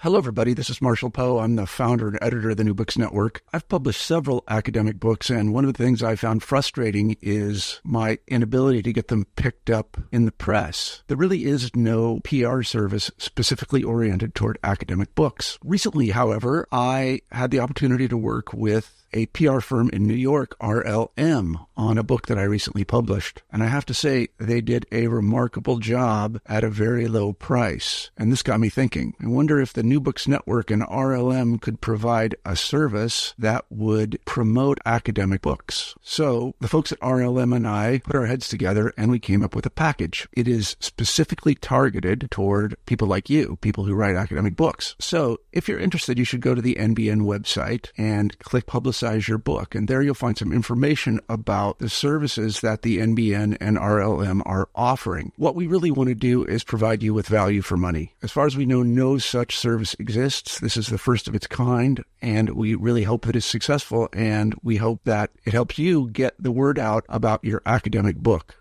Hello, everybody. This is Marshall Poe. I'm the founder and editor of the New Books Network. I've published several academic books, and one of the things I found frustrating is my inability to get them picked up in the press. There really is no PR service specifically oriented toward academic books. Recently, however, I had the opportunity to work with a PR firm in New York, RLM, on a book that I recently published. And I have to say, they did a remarkable job at a very low price. And this got me thinking. I wonder if the New Books Network and RLM could provide a service that would promote academic books. So the folks at RLM and I put our heads together and we came up with a package. It is specifically targeted toward people like you, people who write academic books. So if you're interested, you should go to the NBN website and click Publicize Your Book. And there you'll find some information about the services that the NBN and RLM are offering. What we really want to do is provide you with value for money. As far as we know, no such service exists. This is the first of its kind, and we really hope that it's successful, and we hope that it helps you get the word out about your academic book.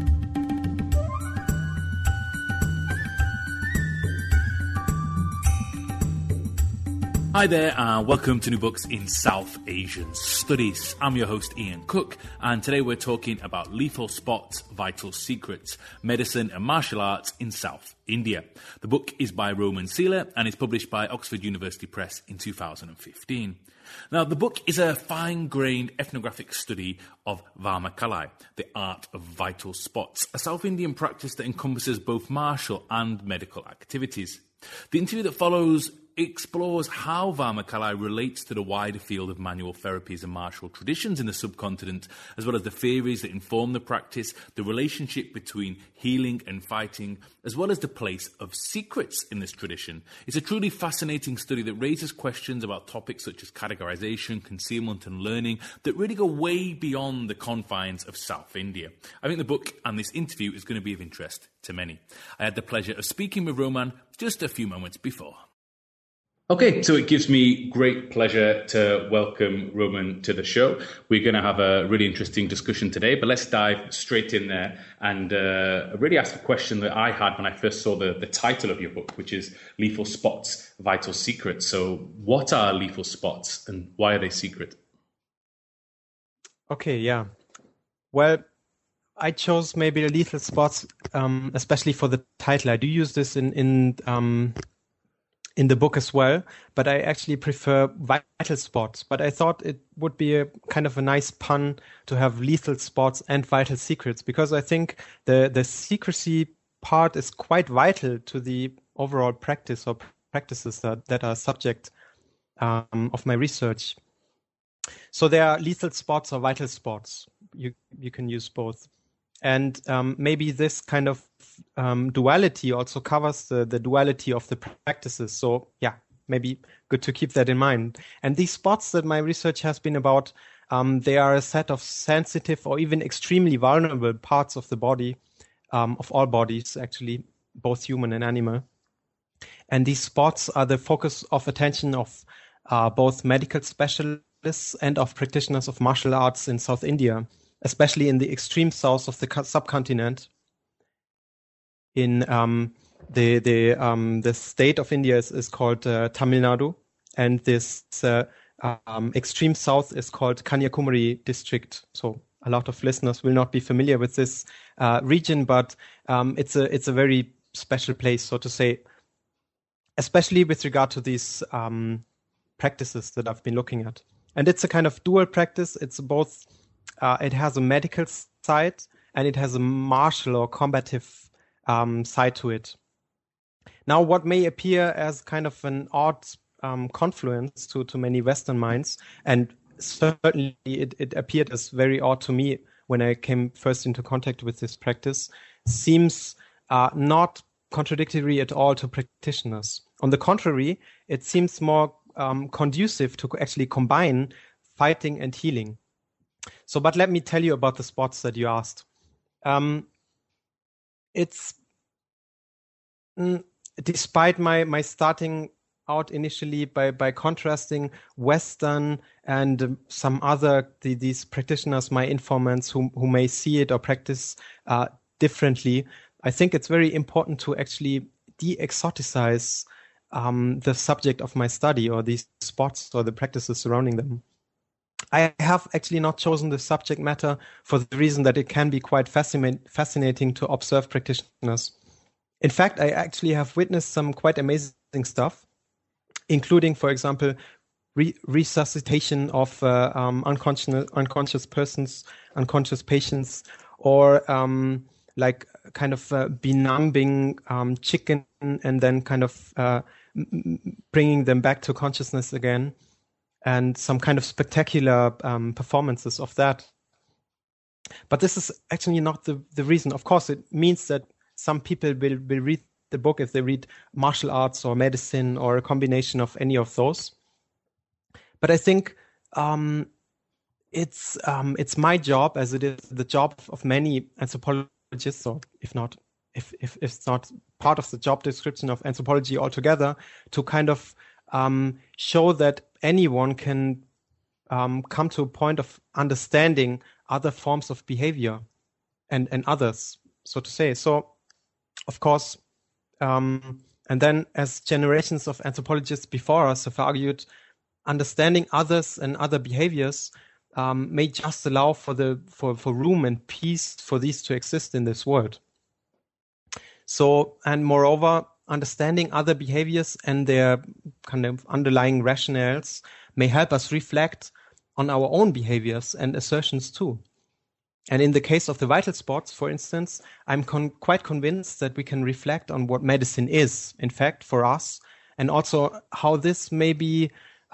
Hi there, and welcome to New Books in South Asian Studies. I'm your host, Ian Cook, and today we're talking about lethal spots, vital secrets, medicine and martial arts in South India. The book is by Roman Seeler and is published by Oxford University Press in 2015. Now, the book is a fine-grained ethnographic study of Varmakalai, the art of vital spots, a South Indian practice that encompasses both martial and medical activities. The interview that follows explores how Varmakalai relates to the wider field of manual therapies and martial traditions in the subcontinent, as well as the theories that inform the practice, the relationship between healing and fighting, as well as the place of secrets in this tradition. It's a truly fascinating study that raises questions about topics such as categorization, concealment and learning that really go way beyond the confines of South India. I think the book and this interview is going to be of interest to many. I had the pleasure of speaking with Roman just a few moments before. Okay, so it gives me great pleasure to welcome Roman to the show. We're going to have a really interesting discussion today, but let's dive straight in there and really ask a question that I had when I first saw the title of your book, which is Lethal Spots, Vital Secrets. So what are lethal spots and why are they secret? Okay, yeah. Well, I chose maybe the lethal spots, especially for the title. I do use this in the book as well, but I actually prefer vital spots. But I thought it would be a kind of a nice pun to have lethal spots and vital secrets, because I think the secrecy part is quite vital to the overall practice or practices that are subject of my research. So there are lethal spots or vital spots. You can use both. And maybe this kind of duality also covers the duality of the practices. So yeah, maybe good to keep that in mind. And these spots that my research has been about, they are a set of sensitive or even extremely vulnerable parts of the body, of all bodies actually, both human and animal. And these spots are the focus of attention of both medical specialists and of practitioners of martial arts in South India, especially in the extreme south of the subcontinent. In the state of India is called Tamil Nadu, and this extreme south is called Kanyakumari district. So a lot of listeners will not be familiar with this region, but it's a very special place, so to say, especially with regard to these practices that I've been looking at. And it's a kind of dual practice. It's both. It has a medical side and it has a martial or combative side to it. Now, what may appear as kind of an odd confluence to many Western minds, and certainly it appeared as very odd to me when I came first into contact with this practice, seems not contradictory at all to practitioners. On the contrary, it seems more conducive to actually combine fighting and healing. So, but let me tell you about the spots that you asked. It's despite my starting out initially by contrasting Western and some other these practitioners, my informants who may see it or practice differently, I think it's very important to actually de-exoticize the subject of my study, or these spots or the practices surrounding them. I have actually not chosen the subject matter for the reason that it can be quite fascinating to observe practitioners. In fact, I actually have witnessed some quite amazing stuff, including, for example, resuscitation of unconscious patients, or like kind of benumbing chicken and then kind of bringing them back to consciousness again, and some kind of spectacular performances of that. But this is actually not the reason. Of course, it means that some people will read the book if they read martial arts or medicine or a combination of any of those. But I think it's my job, as it is the job of many anthropologists, or if it's not part of the job description of anthropology altogether, to kind of show that anyone can come to a point of understanding other forms of behavior and others, so to say. So, of course, and then as generations of anthropologists before us have argued, understanding others and other behaviors may just allow for room and peace for these to exist in this world. So, and moreover, understanding other behaviors and their kind of underlying rationales may help us reflect on our own behaviors and assertions too. And in the case of the vital spots, for instance, I'm quite convinced that we can reflect on what medicine is, in fact, for us, and also how this may be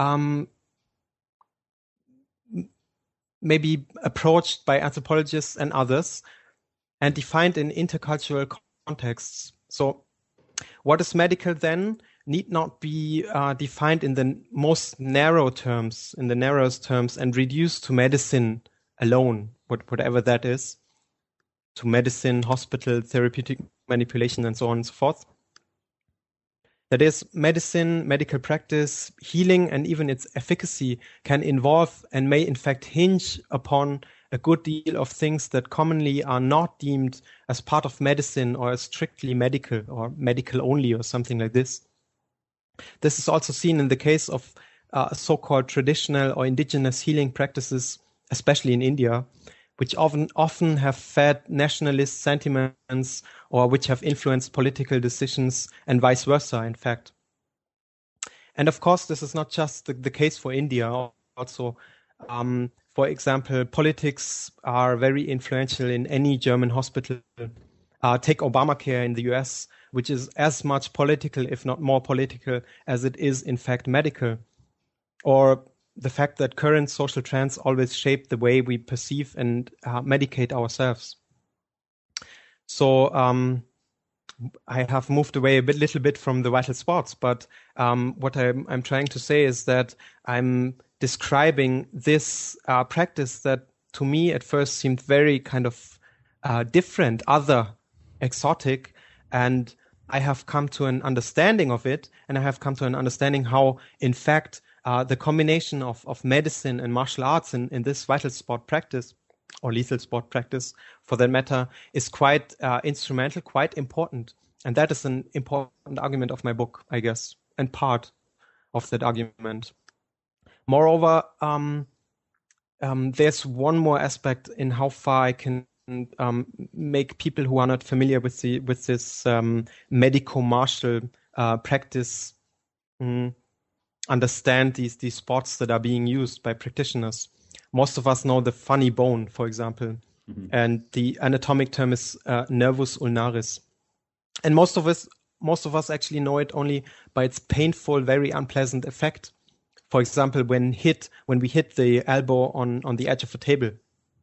approached by anthropologists and others and defined in intercultural contexts. So what is medical then need not be defined in the most narrowest terms, and reduced to medicine alone, whatever that is, to medicine, hospital, therapeutic manipulation, and so on and so forth. That is, medicine, medical practice, healing, and even its efficacy can involve and may in fact hinge upon a good deal of things that commonly are not deemed as part of medicine or as strictly medical or medical only or something like this. This is also seen in the case of so-called traditional or indigenous healing practices, especially in India, which often have fed nationalist sentiments or which have influenced political decisions, and vice versa, in fact. And of course, this is not just the case for India. Also, for example, politics are very influential in any German hospital. Take Obamacare in the US, which is as much political, if not more political, as it is in fact medical. Or the fact that current social trends always shape the way we perceive and medicate ourselves. So I have moved away a little bit from the vital spots, but what I'm trying to say is that I'm describing this practice that to me at first seemed very kind of different, other, exotic, and I have come to an understanding of it, and I have come to an understanding how, in fact, the combination of medicine and martial arts in this vital sport practice, or lethal sport practice for that matter, is quite instrumental, quite important. And that is an important argument of my book, I guess, and part of that argument. Moreover, there's one more aspect in how far I can make people who are not familiar with this medico-martial practice understand these spots that are being used by practitioners. Most of us know the funny bone, for example, and the anatomic term is nervus ulnaris. And most of us actually know it only by its painful, very unpleasant effect. For example, when we hit the elbow on the edge of a table.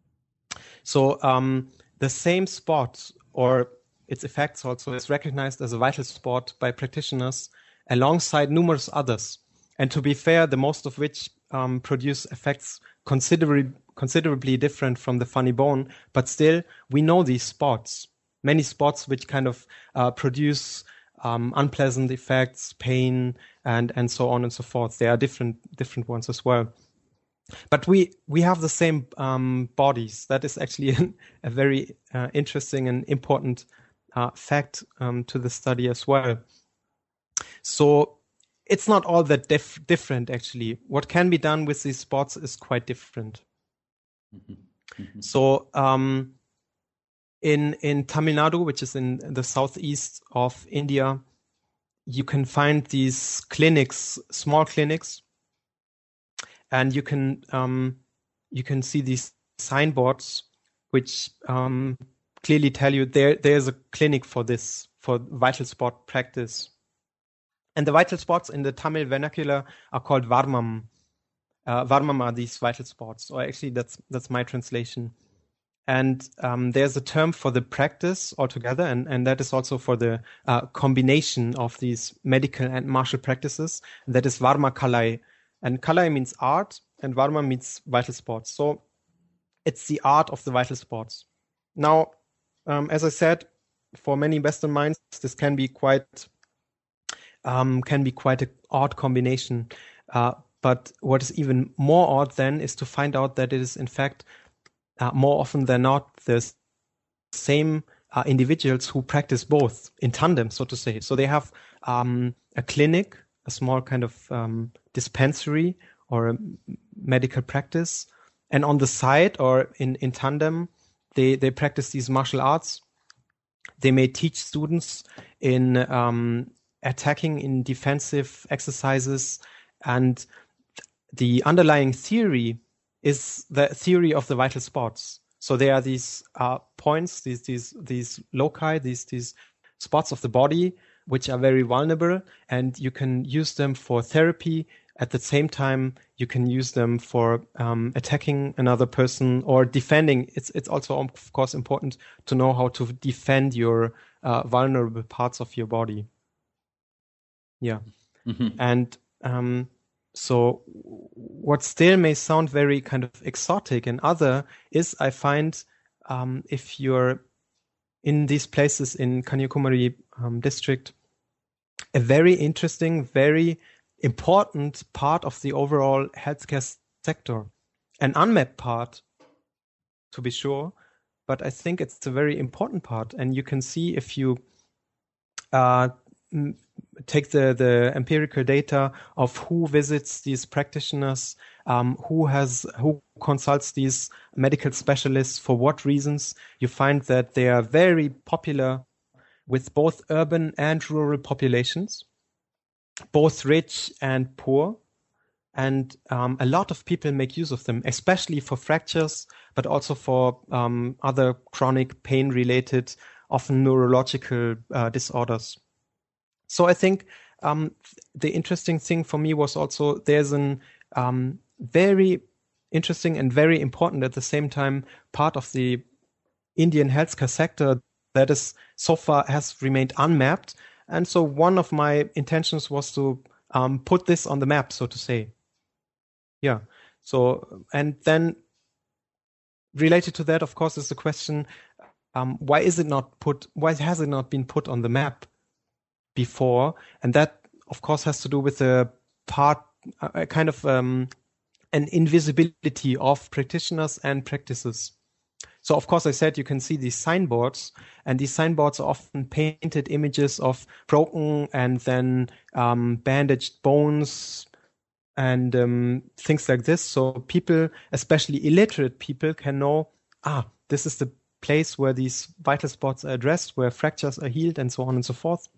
So the same spot or its effects also is recognized as a vital spot by practitioners alongside numerous others. And to be fair, the most of which produce effects considerably different from the funny bone, but still we know these spots. Many spots which kind of produce unpleasant effects, pain, and so on and so forth. There are different ones as well. But we have the same bodies. That is actually a very interesting and important fact to the study as well. So it's not all that different, actually. What can be done with these spots is quite different. So in Tamil Nadu, which is in the southeast of India, you can find these clinics, small clinics, and you can see these signboards which clearly tell you there's a clinic for this, for vital sport practice. And the vital spots in the Tamil vernacular are called Varmam. Varmam are these vital spots, or actually that's my translation. And there's a term for the practice altogether, and that is also for the combination of these medical and martial practices. And that is Varma Kalai. And Kalai means art, and Varma means vital sports. So it's the art of the vital sports. Now, as I said, for many Western minds, this can be quite an odd combination. But what is even more odd then is to find out that it is in fact more often than not the same individuals who practice both in tandem, so to say. So they have a clinic, a small kind of dispensary or a medical practice, and on the side or in tandem, they practice these martial arts. They may teach students in attacking, in defensive exercises, and the underlying theory is the theory of the vital spots. So there are these points, these loci, these spots of the body which are very vulnerable, and you can use them for therapy. At the same time, you can use them for attacking another person or defending. It's also, of course, important to know how to defend your vulnerable parts of your body. Yeah. Mm-hmm. And so what still may sound very kind of exotic and other is, I find, if you're in these places in Kanyakumari district, a very interesting, very important part of the overall healthcare sector. An unmapped part, to be sure, but I think it's a very important part. And you can see if you take the empirical data of who visits these practitioners, who consults these medical specialists, for what reasons, you find that they are very popular with both urban and rural populations, both rich and poor. And a lot of people make use of them, especially for fractures, but also for other chronic pain-related, often neurological disorders. So I think the interesting thing for me was also there's an very interesting and very important at the same time part of the Indian healthcare sector that is so far has remained unmapped. And so one of my intentions was to put this on the map, so to say. Yeah. So, and then related to that, of course, is the question, why has it not been put on the map before? And that, of course, has to do with a kind of an invisibility of practitioners and practices. So, of course, I said you can see these signboards, and these signboards are often painted images of broken and then bandaged bones and things like this. So people, especially illiterate people, can know, this is the place where these vital spots are addressed, where fractures are healed, and so on and so forth.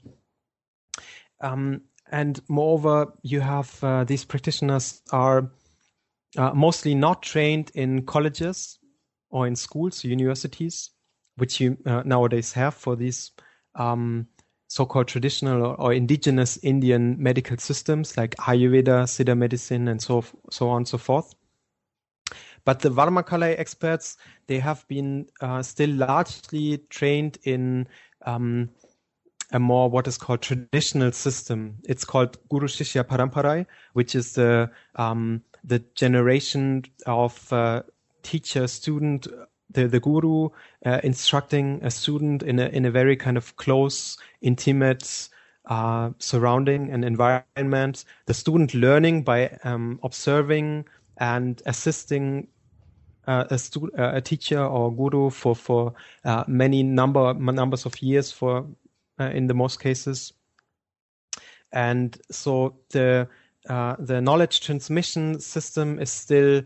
And moreover, you have these practitioners are mostly not trained in colleges or in schools, universities, which you nowadays have for these so-called traditional or indigenous Indian medical systems like Ayurveda, Siddha medicine, and so on and so forth. But the Varma Kalai experts, they have been still largely trained in a more what is called traditional system. It's called Guru Shishya Paramparai, which is the generation of teacher student, the guru instructing a student in a very kind of close, intimate surrounding and environment. The student learning by observing and assisting a teacher or guru for many numbers of years in the most cases. And so the knowledge transmission system is still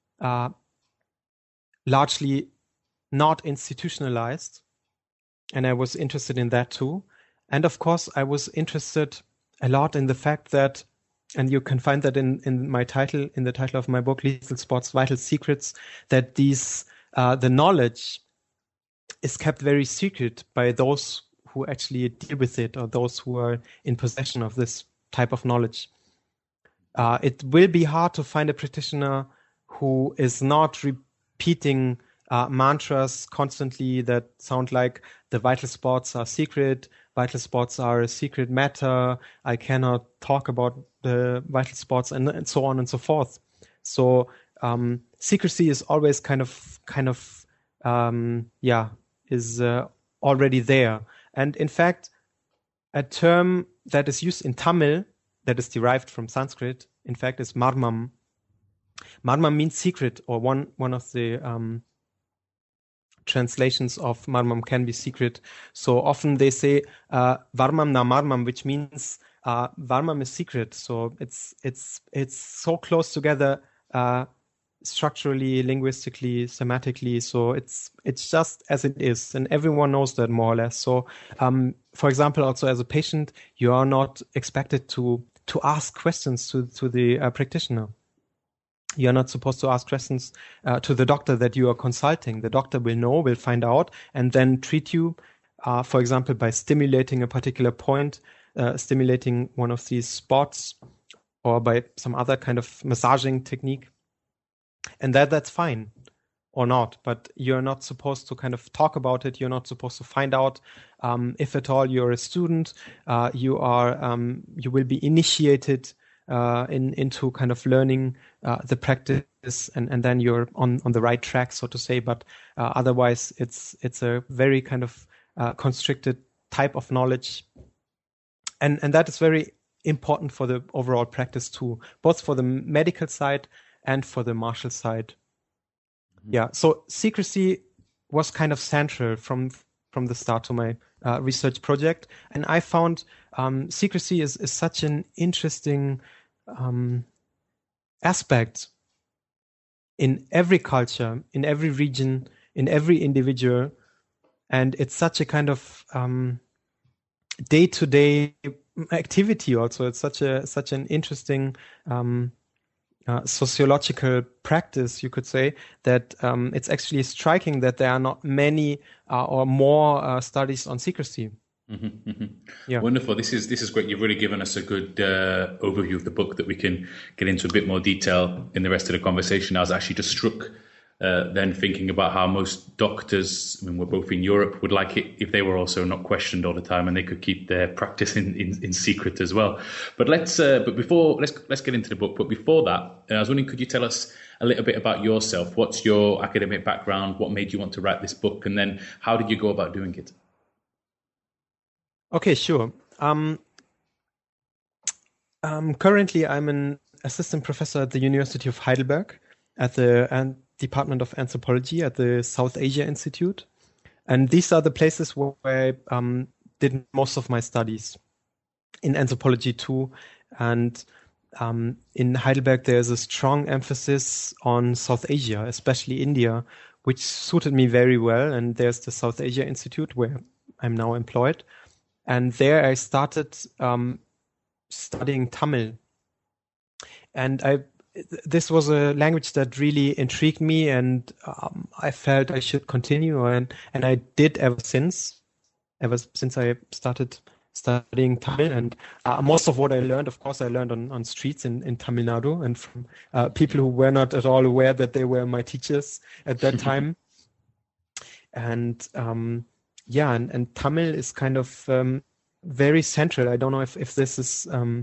largely not institutionalized. And I was interested in that too. And of course, I was interested a lot in the fact that, and you can find that in my title, in the title of my book, Lethal Sports, Vital Secrets, that the knowledge is kept very secret by those who actually deal with it, or those who are in possession of this type of knowledge. It will be hard to find a practitioner who is not repeating mantras constantly that sound like the vital spots are secret, vital spots are a secret matter, I cannot talk about the vital spots, and so on and so forth. So secrecy is always is already there. And in fact, a term that is used in Tamil that is derived from Sanskrit, in fact, is marmam. Marmam means secret, or one of the translations of marmam can be secret. So often they say varmam na marmam, which means varmam is secret. So it's so close together structurally, linguistically, semantically. So it's just as it is, and everyone knows that more or less. So for example, also as a patient, you are not expected to ask questions to the practitioner. You're not supposed to ask questions to the doctor that you are consulting. The doctor will find out, and then treat you, for example, by stimulating a particular point, stimulating one of these spots, or by some other kind of massaging technique. And that's fine or not, but you're not supposed to kind of talk about it. You're not supposed to find out. If at all you're a student, you will be initiated into kind of learning the practice, and then you're on the right track, so to say. But otherwise, it's a very kind of constricted type of knowledge, and that is very important for the overall practice too, both for the medical side and for the martial side. Mm-hmm. Yeah. So secrecy was kind of central from the start to my research project, and I found secrecy is such an interesting aspect in every culture, in every region, in every individual, and it's such a kind of day-to-day activity. Also, it's such an interesting sociological practice, you could say, that it's actually striking that there are not many or more studies on secrecy. Mm-hmm, mm-hmm. Yeah. Wonderful. This is great. You've really given us a good overview of the book that we can get into a bit more detail in the rest of the conversation. I was actually just struck then thinking about how most doctors, I mean, we're both in Europe, would like it if they were also not questioned all the time and they could keep their practice in secret as well. But let's get into the book. But before that, I was wondering, could you tell us a little bit about yourself? What's your academic background? What made you want to write this book? And then how did you go about doing it? Okay, sure. Currently, I'm an assistant professor at the University of Heidelberg at the Department of Anthropology at the South Asia Institute. And these are the places where I did most of my studies in anthropology too. And in Heidelberg, there's a strong emphasis on South Asia, especially India, which suited me very well. And there's the South Asia Institute where I'm now employed. And there I started studying Tamil. And this was a language that really intrigued me, and I felt I should continue, and I did ever since I started studying Tamil. And most of what I learned, of course, I learned on streets in Tamil Nadu, and from people who were not at all aware that they were my teachers at that time. And and Tamil is kind of very central. I don't know if this is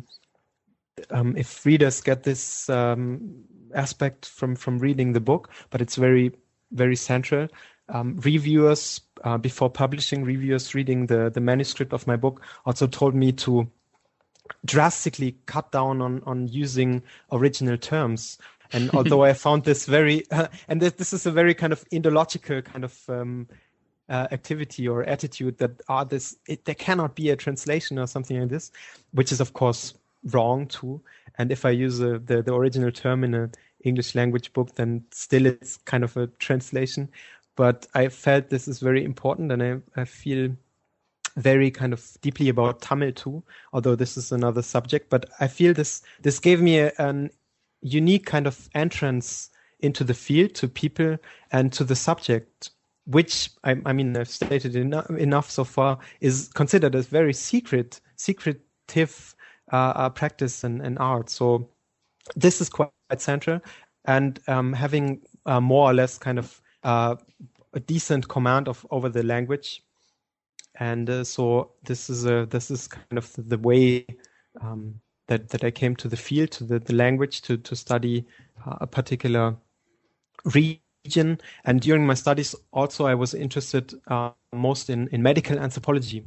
if readers get this aspect from reading the book, but it's very, very central. Reviewers, before publishing, reviewers reading the manuscript of my book also told me to drastically cut down on using original terms. And although I found this very, and this is a very kind of Indological kind of activity or attitude that there cannot be a translation or something like this, which is of course wrong too. And if I use the original term in an English language book, then still it's kind of a translation. But I felt this is very important, and I feel very kind of deeply about Tamil too, although this is another subject. But I feel this gave me an unique kind of entrance into the field, to people and to the subject, which I mean I've stated enough so far, is considered as very secretive practice and art. So this is quite central, and having more or less kind of a decent command over the language, and so this is kind of the way that I came to the field, to the language, to study a particular region. And during my studies also I was interested most in medical anthropology,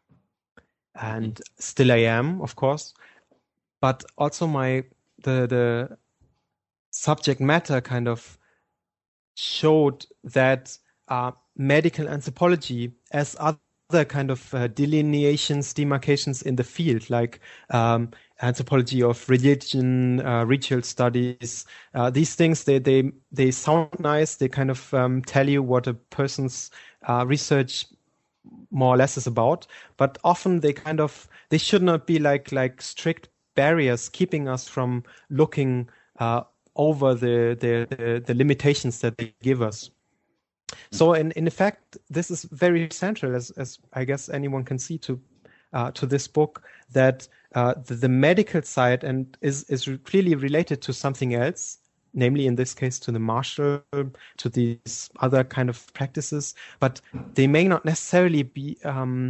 and still I am, of course, but also the subject matter kind of showed that medical anthropology, as other kind of delineations, demarcations in the field, like anthropology of religion, ritual studies, these things, they sound nice. They kind of tell you what a person's research more or less is about, but often they should not be like strict barriers keeping us from looking over the limitations that they give us. So in effect, this is very central, as I guess anyone can see, to this book, that the medical side is clearly related to something else, namely in this case to the martial, to these other kind of practices, but they may not necessarily be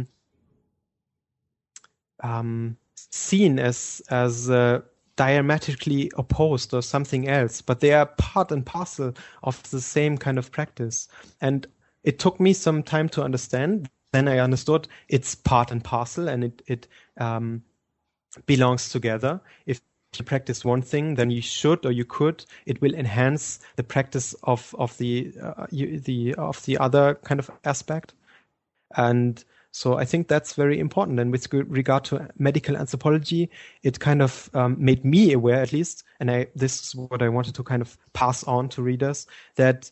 seen as diametrically opposed or something else, but they are part and parcel of the same kind of practice. And it took me some time to understand. Then I understood it's part and parcel, and it belongs together. If you practice one thing, then you should, or you could, it will enhance the practice of the other kind of aspect. And so I think that's very important. And with regard to medical anthropology, it kind of made me aware, at least, and this is what I wanted to kind of pass on to readers, that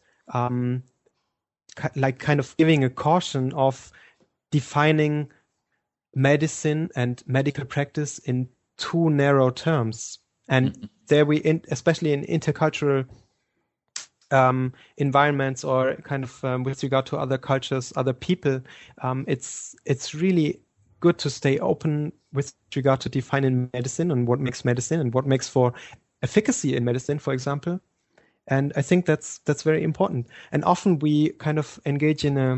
like kind of giving a caution of defining medicine and medical practice in too narrow terms. And there especially in intercultural environments, or kind of with regard to other cultures, other people, it's really good to stay open with regard to defining medicine and what makes medicine and what makes for efficacy in medicine, for example. And I think that's very important. And often we kind of engage in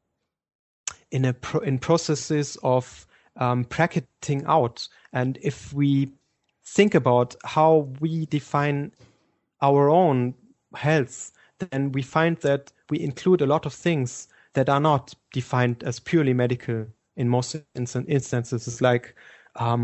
processes of bracketing out. And if we think about how we define our own health, then we find that we include a lot of things that are not defined as purely medical in most instances. It's like, I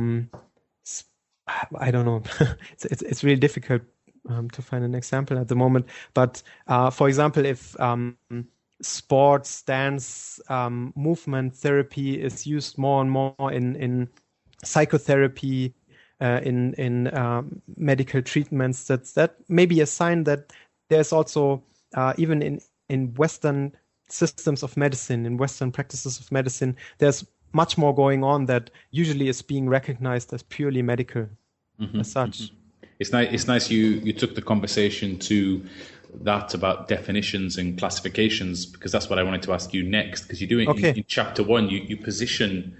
don't know, it's really difficult to find an example at the moment. But for example, if sports, dance, movement therapy is used more and more in psychotherapy, in medical treatments, that may be a sign that there's also, even in Western systems of medicine, in Western practices of medicine, there's much more going on that usually is being recognized as purely medical as such. It's nice you took the conversation to that about definitions and classifications, because that's what I wanted to ask you next. Because you do it in chapter 1, you position,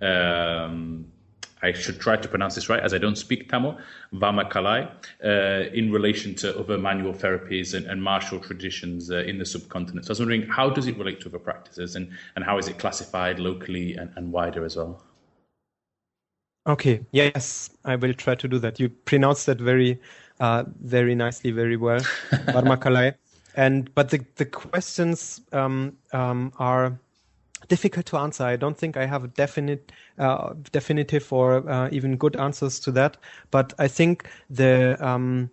I should try to pronounce this right, as I don't speak Tamil, Vamakalai, in relation to other manual therapies and martial traditions in the subcontinent. So I was wondering, how does it relate to other practices, and how is it classified locally and wider as well? Okay, yes, I will try to do that. You pronounced that very nicely, very well, Vamakalai. But the questions are difficult to answer. I don't think I have a definitive or even good answers to that. But I think the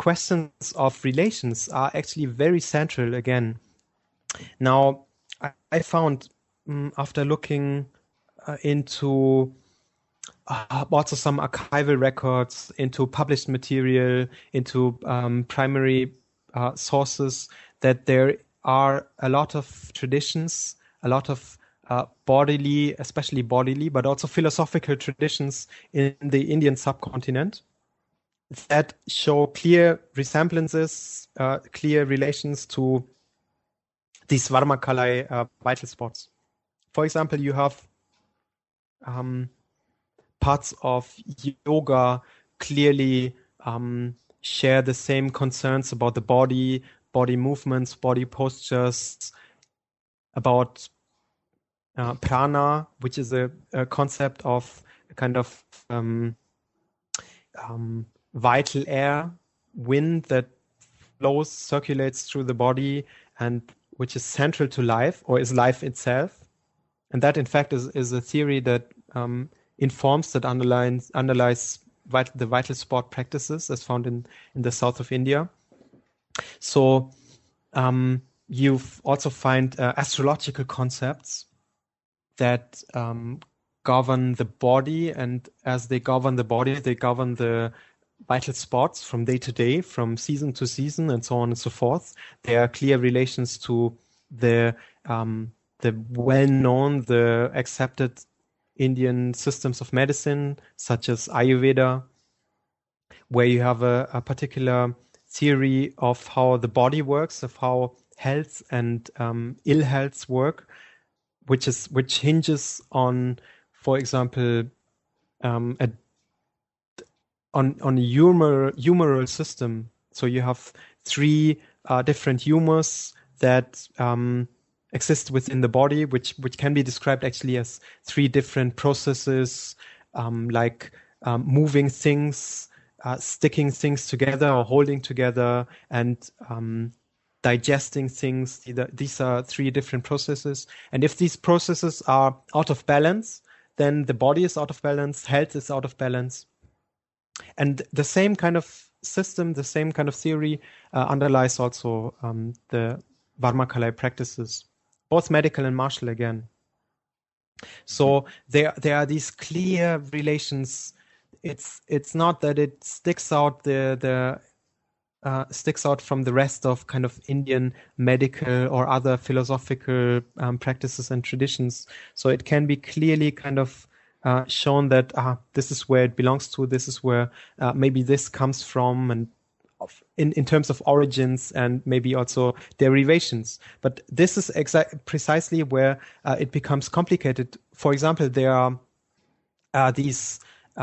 questions of relations are actually very central again. Now, I found after looking into also some archival records, into published material, into primary sources, that there are a lot of traditions, a lot of bodily, especially bodily, but also philosophical traditions in the Indian subcontinent that show clear resemblances, clear relations to these Varmakalai vital spots. For example, you have parts of yoga clearly share the same concerns about the body movements, body postures, about prana, which is a concept of a kind of vital air, wind that flows, circulates through the body, and which is central to life, or is life itself. And that, in fact, is a theory that informs, that underlies the vital sport practices as found in the south of India. So you also find astrological concepts that govern the body, and as they govern the body, they govern the vital spots from day to day, from season to season, and so on and so forth. There are clear relations to the well-known, the accepted Indian systems of medicine, such as Ayurveda, where you have a particular theory of how the body works, of how health and ill health work, which hinges on, for example, on a humoral system. So you have three different humors that exist within the body, which can be described actually as three different processes, like moving things, sticking things together or holding together, and digesting things. These are three different processes. And if these processes are out of balance, then the body is out of balance, health is out of balance. And the same kind of system, the same kind of theory underlies also the Varmakalai practices, both medical and martial again. So there are these clear relations. It's not that it sticks out sticks out from the rest of kind of Indian medical or other philosophical practices and traditions. So it can be clearly kind of shown that this is where it belongs to, this is where maybe this comes from, and in terms of origins and maybe also derivations. But this is precisely where it becomes complicated. For example, there are these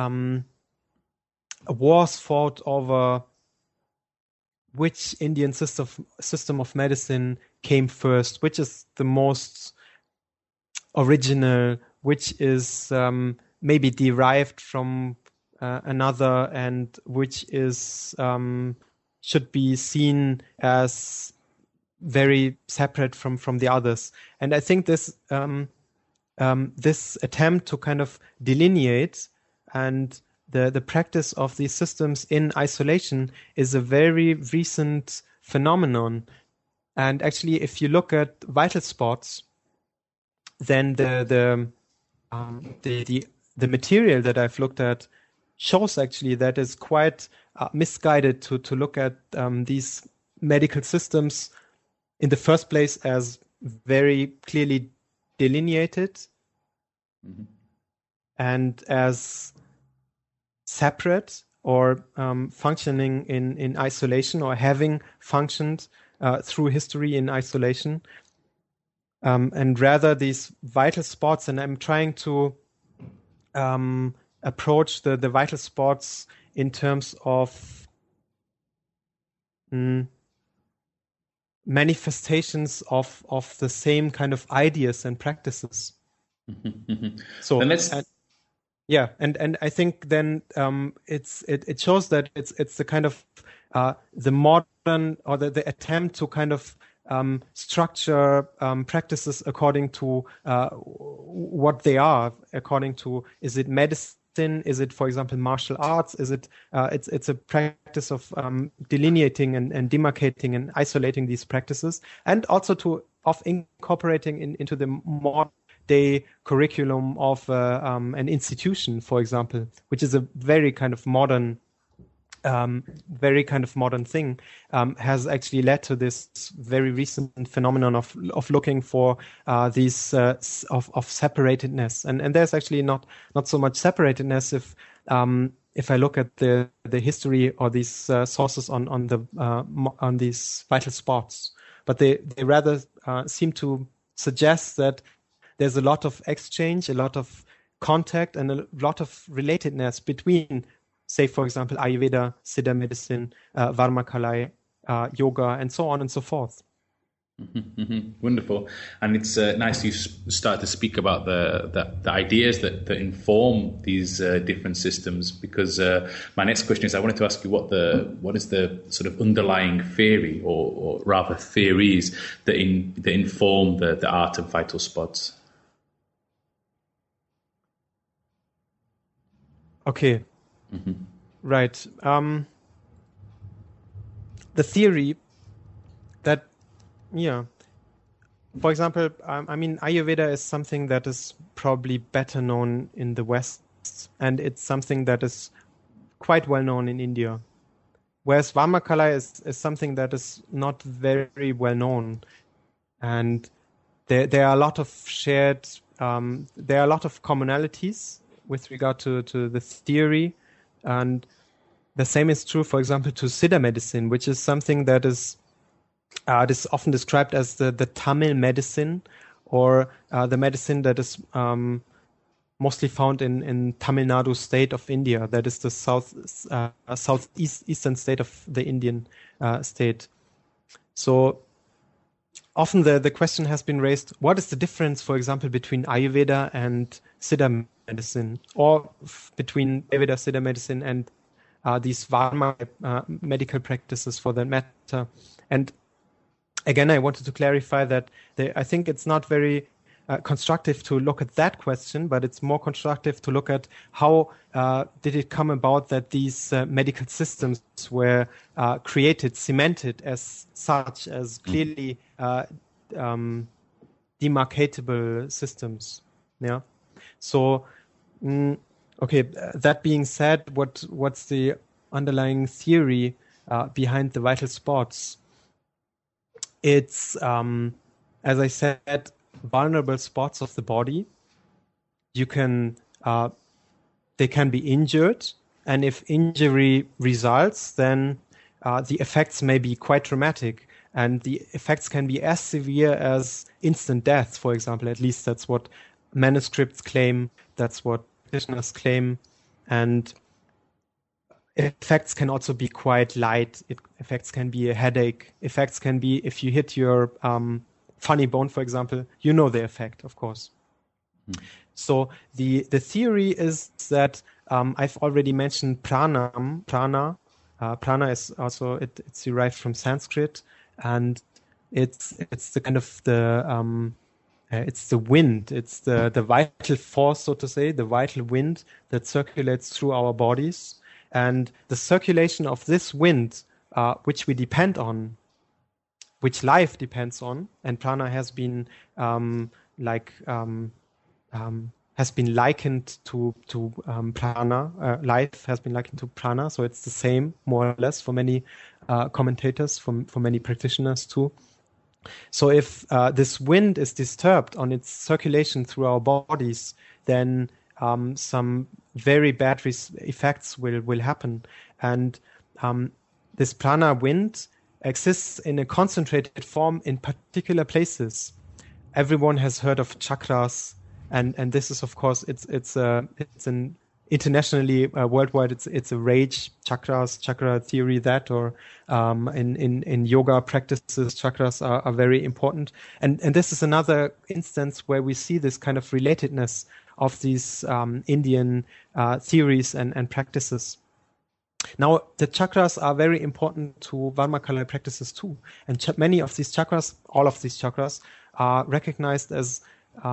wars fought over which Indian system of medicine came first, which is the most original, which is maybe derived from another, and which is should be seen as very separate from the others. And I think this this attempt to kind of delineate and the practice of these systems in isolation is a very recent phenomenon. And actually, if you look at vital spots, then the material that I've looked at shows actually that it's quite misguided to look at these medical systems in the first place as very clearly delineated and as separate or functioning in isolation, or having functioned through history in isolation. And rather these vital spots, and I'm trying to approach the vital spots in terms of manifestations of the same kind of ideas and practices. So and I think then it shows that it's the kind of the modern, or the attempt to kind of structure practices according to what they are, according to, is it medicine, is it, for example, martial arts, is it it's a practice of delineating and demarcating and isolating these practices, and also to of incorporating into the modern day curriculum of an institution, for example, which is a very kind of modern thing, has actually led to this very recent phenomenon of looking for these of separatedness, and there's actually not so much separatedness if I look at the history or these sources on these vital spots, but they rather seem to suggest that there's a lot of exchange, a lot of contact, and a lot of relatedness between, say, for example, Ayurveda, Siddha medicine, Varmakalai, yoga, and so on and so forth. Wonderful. And it's nice you start to speak about the ideas that inform these different systems, because my next question is, I wanted to ask you what is the sort of underlying theory or rather theories that inform the art of vital spots. Okay. Right. The theory that, for example, I mean, Ayurveda is something that is probably better known in the West, and it's something that is quite well known in India. Whereas Varmakalai is something that is not very well known, and there are a lot of there are a lot of commonalities with regard to the theory, and the same is true, for example, to Siddha medicine, which is something that is often described as the Tamil medicine, or the medicine that is mostly found in Tamil Nadu state of India, that is the southeastern state of the Indian state. So often the question has been raised, what is the difference, for example, between Ayurveda and Siddha medicine, or between Ayurveda, Siddha medicine, and these Varma medical practices for that matter? And again, I wanted to clarify that I think it's not very constructive to look at that question, but it's more constructive to look at how did it come about that these medical systems were created, cemented as such, as clearly demarcatable systems. Yeah. So, okay. That being said, what's the underlying theory behind the vital spots? It's, as I said, vulnerable spots of the body. They can be injured, and if injury results, then the effects may be quite dramatic, and the effects can be as severe as instant death, for example. At least that's what manuscripts claim, that's what practitioners claim, and effects can also be quite light. Effects can be a headache. Effects can be if you hit your funny bone, for example, you know the effect, of course. So the theory is that I've already mentioned prana. Prana is also it's derived from Sanskrit, and it's the kind of it's the wind. It's the vital force, so to say, the vital wind that circulates through our bodies. And the circulation of this wind, which we depend on, which life depends on, and prana has been likened to prana. Life has been likened to prana, so it's the same more or less for many commentators, for many practitioners too. So if this wind is disturbed on its circulation through our bodies, then some very bad effects will happen. And this prana wind exists in a concentrated form in particular places. Everyone has heard of chakras, and this is, of course, it's an internationally worldwide it's a rage, chakra theory, that, or in yoga practices, chakras are very important, and this is another instance where we see this kind of relatedness of these Indian theories and practices. Now, the chakras are very important to Varmakalai practices too, and many of these chakras, all of these chakras, are recognized as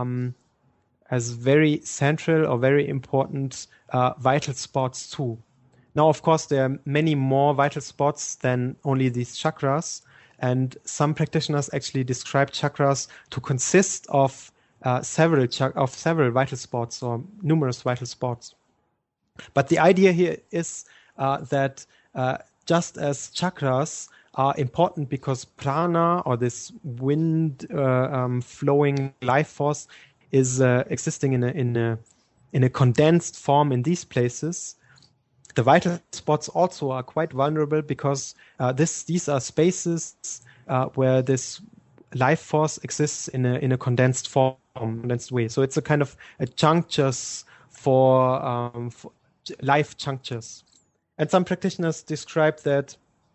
very central or very important vital spots too. Now, of course, there are many more vital spots than only these chakras, And some practitioners actually describe chakras to consist of several vital spots or numerous vital spots. But the idea here is that just as chakras are important because prana, or this wind flowing life force, is existing in a condensed form in these places, the vital spots also are quite vulnerable because these are spaces where this life force exists in a condensed form, condensed way. So it's a kind of a junctures for life junctures. And some practitioners describe that,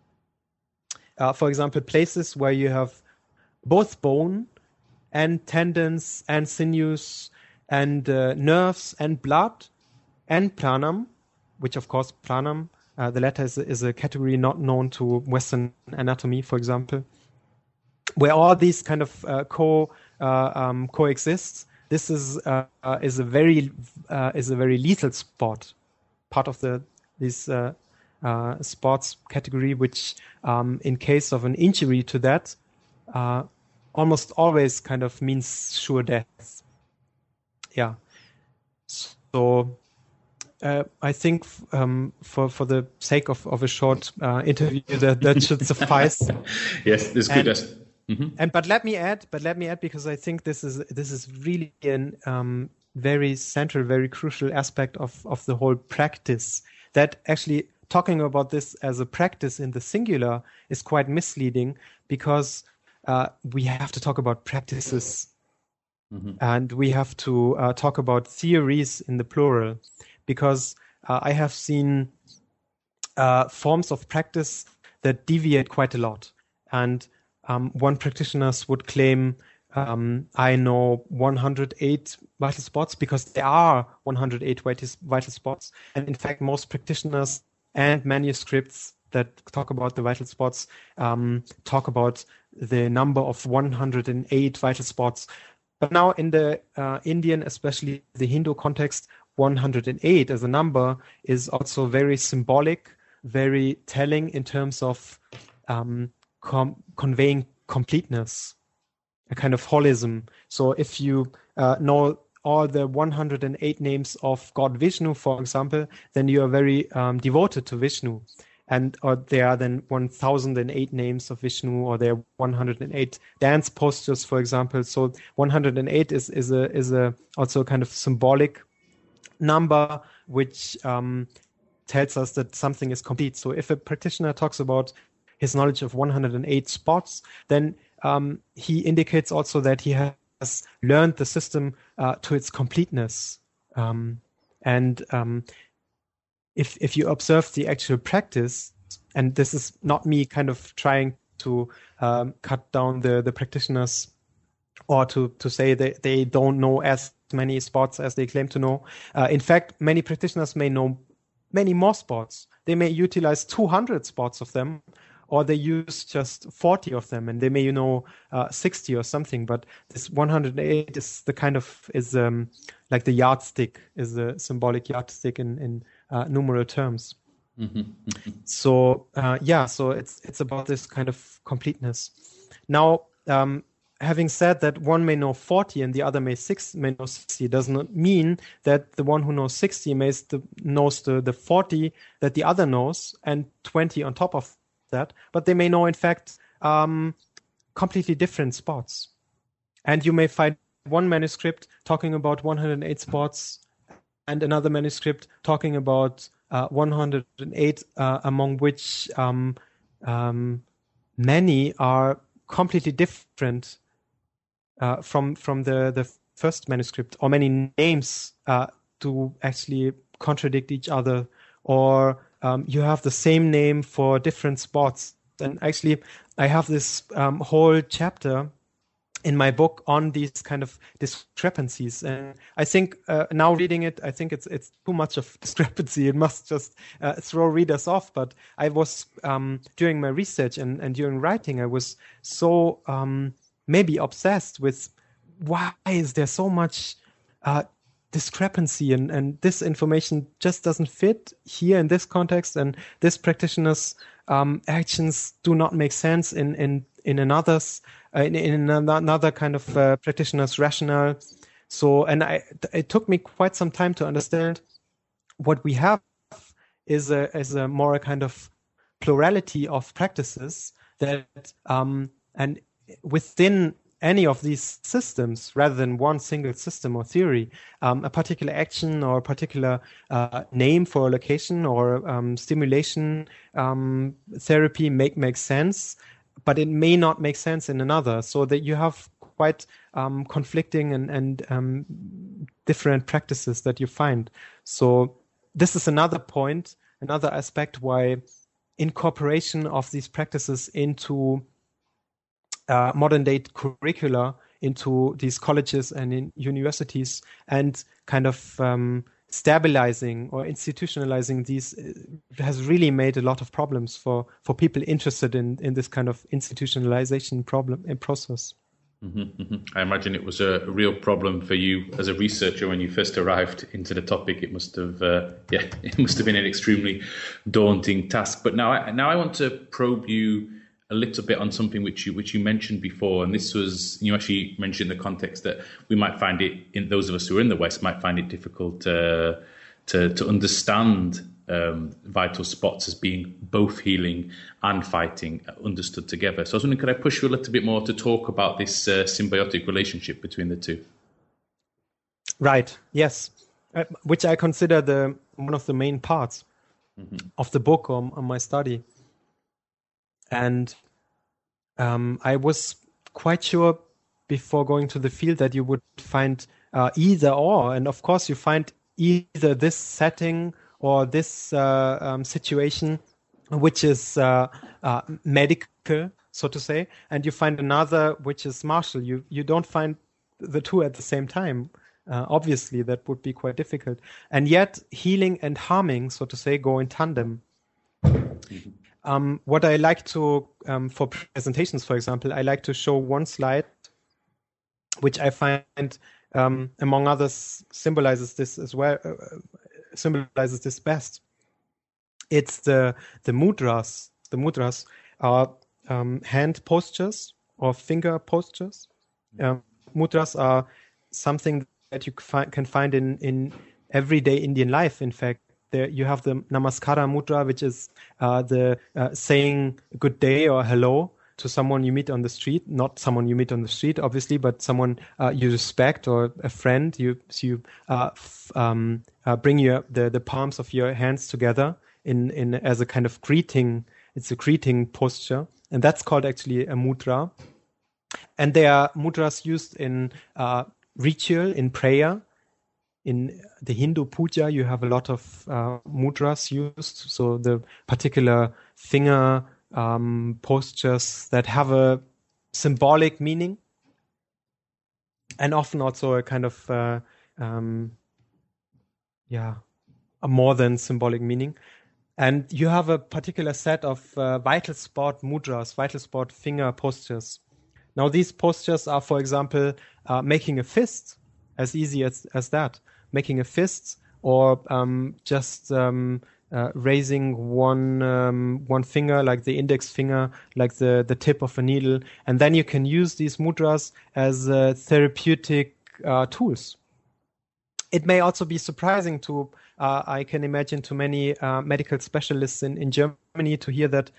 for example, places where you have both bone and tendons and sinews and nerves and blood and pranam, which of course pranam, the latter is a category not known to Western anatomy, for example, where all these kind of coexist. This is a very lethal spot, part of this sports category, which in case of an injury to that, almost always kind of means sure death. Yeah. So I think for the sake of a short interview that should suffice. Yes, this could just. Mm-hmm. But let me add because I think this is really an very central, very crucial aspect of the whole practice, that actually talking about this as a practice in the singular is quite misleading, because we have to talk about practices, and we have to talk about theories in the plural, because I have seen forms of practice that deviate quite a lot. And one practitioner would claim, I know 108 vital spots because there are 108 vital spots. And in fact, most practitioners and manuscripts that talk about the vital spots talk about the number of 108 vital spots. But now in the Indian, especially the Hindu context, 108 as a number is also very symbolic, very telling in terms of conveying completeness, a kind of holism. So if you know all the 108 names of God Vishnu, for example, then you are very devoted to Vishnu. Or there are then 1008 names of Vishnu, or there are 108 dance postures, for example. So 108 is a also a kind of symbolic number which tells us that something is complete. So if a practitioner talks about his knowledge of 108 spots, then he indicates also that he has learned the system to its completeness. If you observe the actual practice, and this is not me kind of trying to cut down the practitioners or to say that they don't know as many spots as they claim to know. In fact, many practitioners may know many more spots. They may utilize 200 spots of them, or they use just 40 of them, and they may know 60 or something. But this 108 is the kind of like the yardstick, is the symbolic yardstick in numeral terms. So so it's about this kind of completeness. Now, having said that, one may know 40 and the other may know 60, does not mean that the one who knows 60 knows the 40 that the other knows and 20 on top of that. But they may know, in fact, completely different spots. And you may find one manuscript talking about 108 spots and another manuscript talking about 108, among which many are completely different from the first manuscript, or many names do actually contradict each other, or you have the same name for different spots. And actually, I have this whole chapter in my book on these kind of discrepancies. And I think now reading it, I think it's too much of discrepancy. It must just throw readers off. But I was, during my research and during writing, I was so maybe obsessed with why is there so much discrepancy, and this information just doesn't fit here in this context, and this practitioner's actions do not make sense in in another's in another kind of practitioner's rationale. So, and it took me quite some time to understand what we have is a more kind of plurality of practices that and within any of these systems, rather than one single system or theory, a particular action or a particular name for a location or stimulation therapy makes sense, but it may not make sense in another. So that you have quite conflicting and different practices that you find. So this is another point, another aspect why incorporation of these practices into modern day curricula, into these colleges and in universities, and kind of stabilizing or institutionalizing these has really made a lot of problems for people interested in this kind of institutionalization problem and process. I imagine it was a real problem for you as a researcher when you first arrived into the topic. It must have, it must have been an extremely daunting task. But now I want to probe you a little bit on something which you mentioned before, and this was, you actually mentioned in the context that we might find it, in those of us who are in the West, might find it difficult to understand vital spots as being both healing and fighting understood together. So I was wondering, could I push you a little bit more to talk about this symbiotic relationship between the two? Right. Yes. Which I consider one of the main parts of the book or my study. And I was quite sure before going to the field that you would find either or. And of course, you find either this setting or this situation, which is medical, so to say, and you find another which is martial. You don't find the two at the same time. Obviously, that would be quite difficult. And yet, healing and harming, so to say, go in tandem. What I like to, for presentations, for example, I like to show one slide, which I find, among others, symbolizes this as well. Symbolizes this best. It's the mudras. The mudras are hand postures or finger postures. Mudras are something that you can find in everyday Indian life. In fact, there you have the Namaskara mudra, which is the saying good day or hello to someone you meet on the street. Not someone you meet on the street, obviously, but someone you respect or a friend. You bring the palms of your hands together in as a kind of greeting. It's a greeting posture, and that's called actually a mudra. And there are mudras used in ritual, in prayer. In the Hindu puja, you have a lot of mudras used. So the particular finger postures that have a symbolic meaning, and often also a kind of a more than symbolic meaning. And you have a particular set of vital spot mudras, vital spot finger postures. Now these postures are, for example, making a fist, as easy as that. Making a fist, or just raising one finger, like the index finger, like the tip of a needle, and then you can use these mudras as therapeutic tools. It may also be surprising to, I can imagine, to many medical specialists in Germany to hear that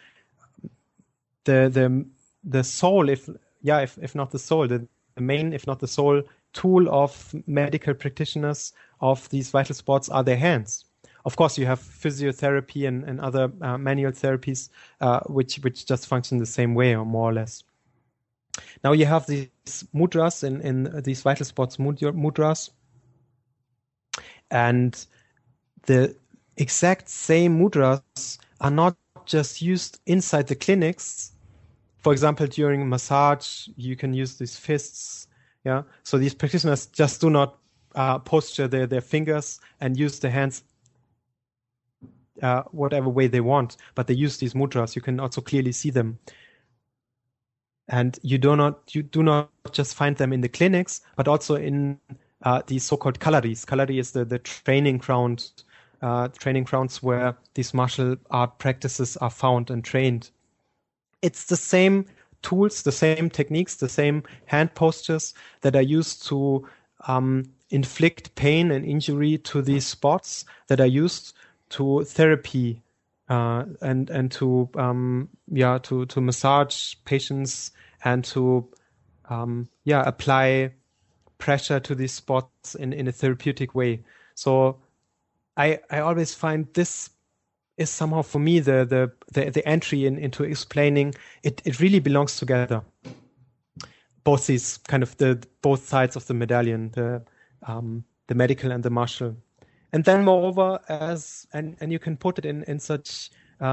the soul, if not the soul, the main, if not the sole tool of medical practitioners of these vital spots are their hands. Of course, you have physiotherapy and other manual therapies which just function the same way, or more or less. Now you have these mudras in these vital spots mudras, and the exact same mudras are not just used inside the clinics. For example, during massage, you can use these fists. Yeah, so these practitioners just do not posture their fingers and use the hands whatever way they want, but they use these mudras. You can also clearly see them, and you do not just find them in the clinics, but also in these so-called kalaris. Kalari is the training grounds where these martial art practices are found and trained. It's the same tools, the same techniques, the same hand postures that are used to inflict pain and injury to these spots, that are used to therapy and to massage patients and to apply pressure to these spots in a therapeutic way. So I always find this is somehow for me the entry into explaining it really belongs together. Both these kind of both sides of the medallion, the medical and the martial. And then moreover, and you can put it in such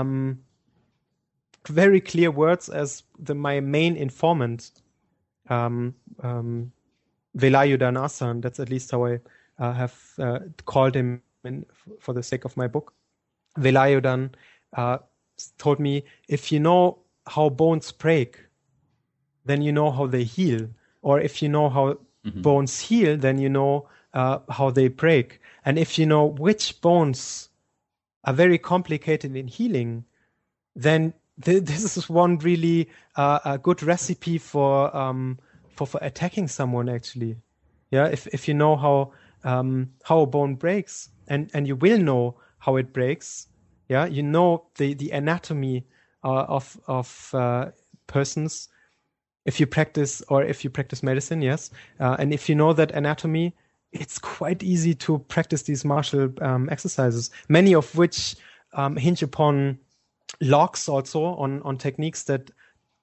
very clear words as my main informant, Velayudan Asan, that's at least how I have called him for the sake of my book. Velayudan told me, if you know how bones break, then you know how they heal. Or if you know how bones heal, then you know how they break. And if you know which bones are very complicated in healing, then this is one really a good recipe for attacking someone, actually. Yeah, if you know how a bone breaks, and you will know how it breaks. Yeah, you know the anatomy of persons if you practice medicine. Yes, and if you know that anatomy, it's quite easy to practice these martial exercises. Many of which hinge upon locks, also on techniques that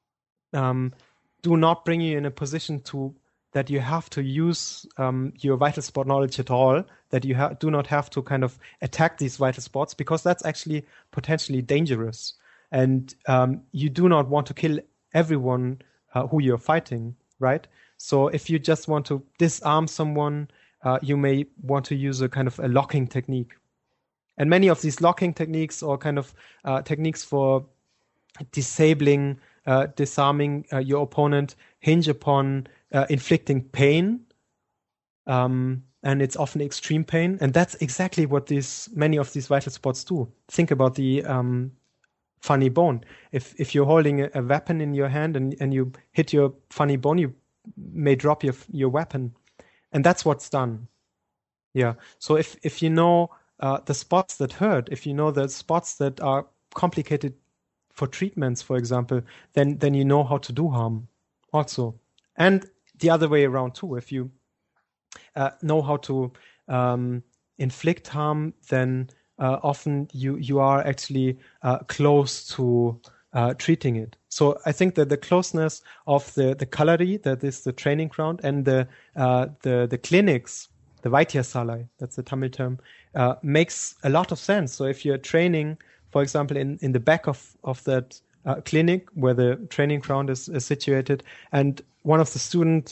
do not bring you in a position that you have to use your vital spot knowledge at all, that you do not have to kind of attack these vital spots, because that's actually potentially dangerous. And you do not want to kill everyone who you're fighting, right? So if you just want to disarm someone, you may want to use a kind of a locking technique. And many of these locking techniques, or kind of techniques for disabling, disarming your opponent, hinge upon inflicting pain, and it's often extreme pain, and that's exactly what many of these vital spots do. Think about the funny bone. If you're holding a weapon in your hand and you hit your funny bone, you may drop your weapon, and that's what's done. Yeah. So if you know the spots that hurt, if you know the spots that are complicated for treatments, for example, then you know how to do harm also. And the other way around too. If you know how to inflict harm, then often you are actually close to treating it. So I think that the closeness of the Kalari, that is the training ground, and the clinics, the Vaidyasalai, that's the Tamil term, makes a lot of sense. So if you're training, for example, in the back of that clinic where the training ground is situated, and one of the students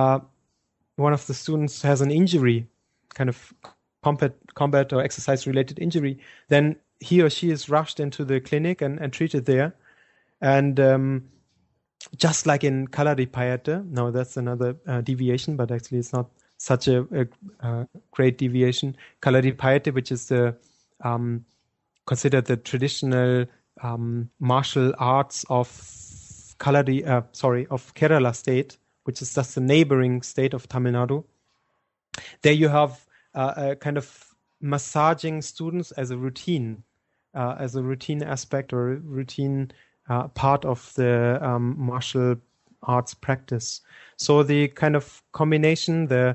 has an injury, kind of combat or exercise related injury, then he or she is rushed into the clinic and treated there. And just like in Kalaripayattu, no, that's another deviation, but actually it's not such a great deviation. Kalaripayattu, which is considered the traditional martial arts of Kerala state, which is just the neighboring state of Tamil Nadu. There you have a kind of massaging students as a routine aspect, or a routine part of the martial arts practice. So the kind of combination, the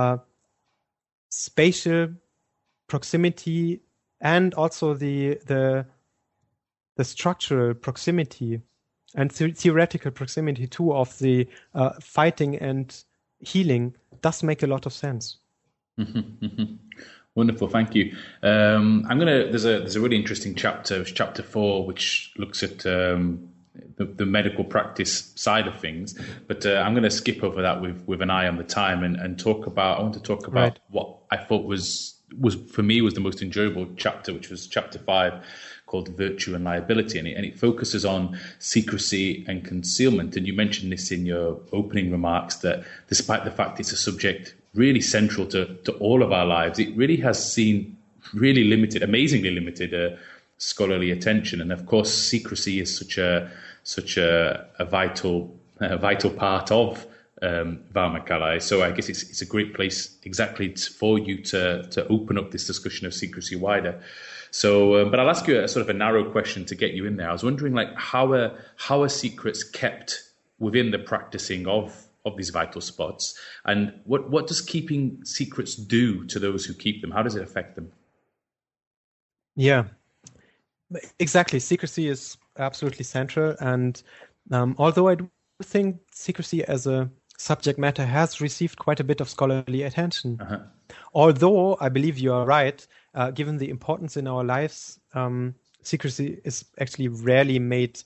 spatial proximity, and also the structural proximity and theoretical proximity too of the fighting and healing does make a lot of sense. Wonderful, thank you. There's a really interesting chapter, chapter 4, which looks at the medical practice side of things, but I'm going to skip over that with an eye on the time and I want to talk about right. What I thought was for me was the most enjoyable chapter, which was chapter 5, called Virtue and Liability, and it focuses on secrecy and concealment. And you mentioned this in your opening remarks, that despite the fact it's a subject really central to all of our lives, it really has seen amazingly limited scholarly attention. And of course, secrecy is such a vital part of Varmakalai. So I guess it's a great place exactly for you to open up this discussion of secrecy wider. So, but I'll ask you a sort of a narrow question to get you in there. I was wondering, like, how are secrets kept within the practicing of these vital spots, and what does keeping secrets do to those who keep them? How does it affect them? Yeah, exactly. Secrecy is absolutely central, and although I do think secrecy as a subject matter has received quite a bit of scholarly attention, although I believe you are right, given the importance in our lives, secrecy is actually rarely made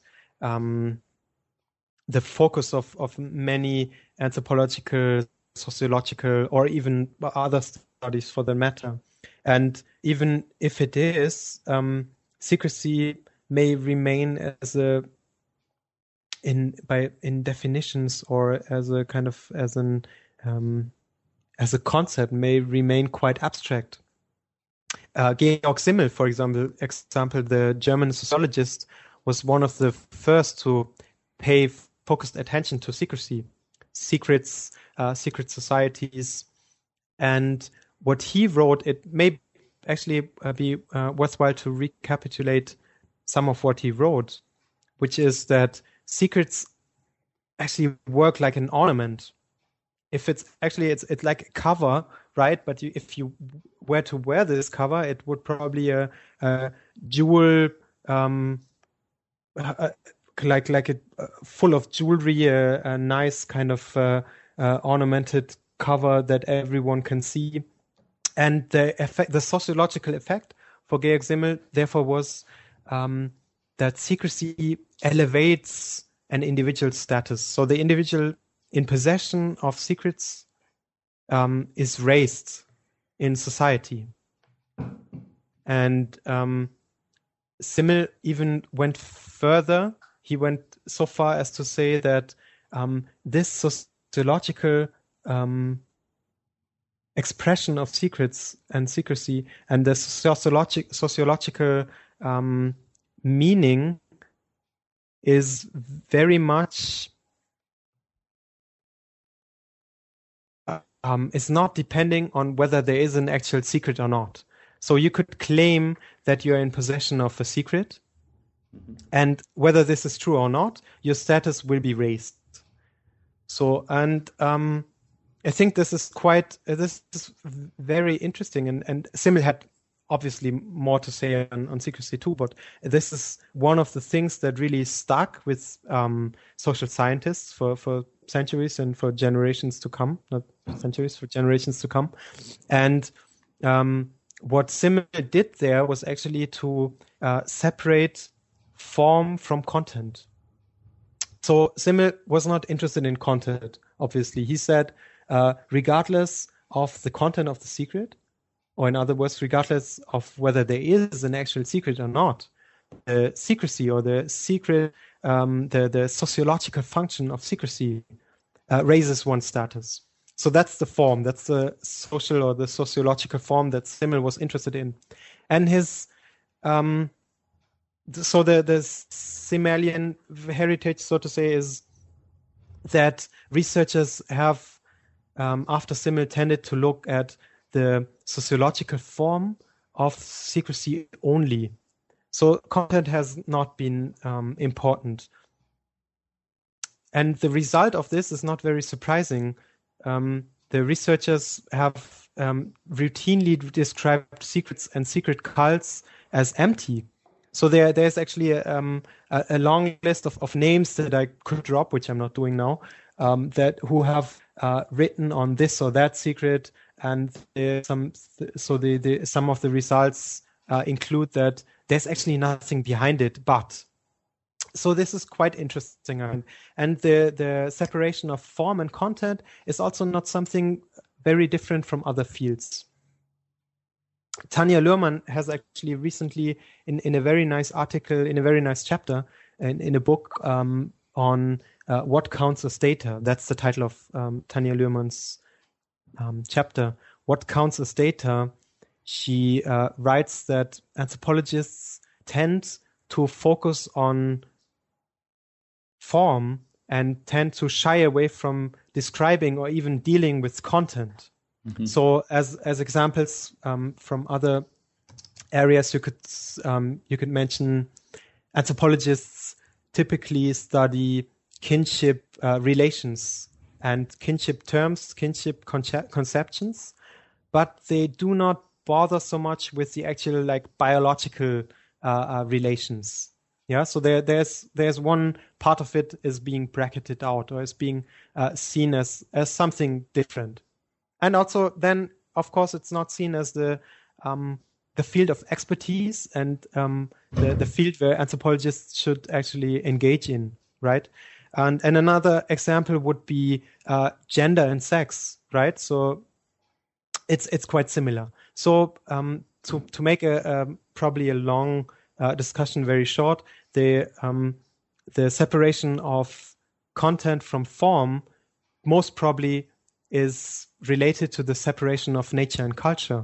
the focus of many anthropological, sociological, or even other studies for that matter. And even if it is, secrecy may remain as in definitions, or as a kind of as a concept, may remain quite abstract. Georg Simmel, for example, the German sociologist, was one of the first to pay focused attention to secrecy, secrets, secret societies, and what he wrote. It may actually be worthwhile to recapitulate some of what he wrote, which is that secrets actually work like an ornament. If it's like a cover, right? But if you were to wear this cover, it would probably a jewel, like a full of jewelry, a nice kind of ornamented cover that everyone can see. And the sociological effect for Georg Simmel, therefore, was that secrecy elevates an individual's status. So the individual in possession of secrets is raised in society. And Simmel even went further. He went so far as to say that this sociological expression of secrets and secrecy, and the sociological meaning, is very much is not depending on whether there is an actual secret or not. So you could claim that you are in possession of a secret, and whether this is true or not, your status will be raised. So, and I think this is very interesting, and Simmel had obviously more to say on secrecy too, but this is one of the things that really stuck with social scientists for centuries and for generations to come, not centuries, for generations to come. And what Simmel did there was actually to separate form from content. So Simmel was not interested in content, obviously. He said, regardless of the content of the secret, or in other words, regardless of whether there is an actual secret or not, the secrecy or the secret, the sociological function of secrecy raises one's status. So that's the form, that's the social or the sociological form that Simmel was interested in. And his, so the Simmelian heritage, so to say, is that researchers have, after Simmel, tended to look at the sociological form of secrecy only. So content has not been important. And the result of this is not very surprising. The researchers have routinely described secrets and secret cults as empty. So there's actually a long list of names that I could drop, which I'm not doing now, that who have written on this or that secret, and some of the results include that there's actually nothing behind it, but. So this is quite interesting, and the separation of form and content is also not something very different from other fields. Tanja Luhrmann has actually recently, in a very nice article, in a very nice chapter, in a book on what counts as data. That's the title of Tanja Luhrmann's chapter, What Counts as Data. She writes that anthropologists tend to focus on form and tend to shy away from describing or even dealing with content. Mm-hmm. So as examples from other areas, you could mention anthropologists typically study kinship relations and kinship terms, kinship conceptions, but they do not bother so much with the actual biological relations. Yeah, so there's one part of it is being bracketed out or is being seen as something different, and also then of course it's not seen as the field of expertise and the field where anthropologists should actually engage in, right? And another example would be gender and sex, right? So it's quite similar. So to make probably a long discussion very short, the separation of content from form most probably is related to the separation of nature and culture.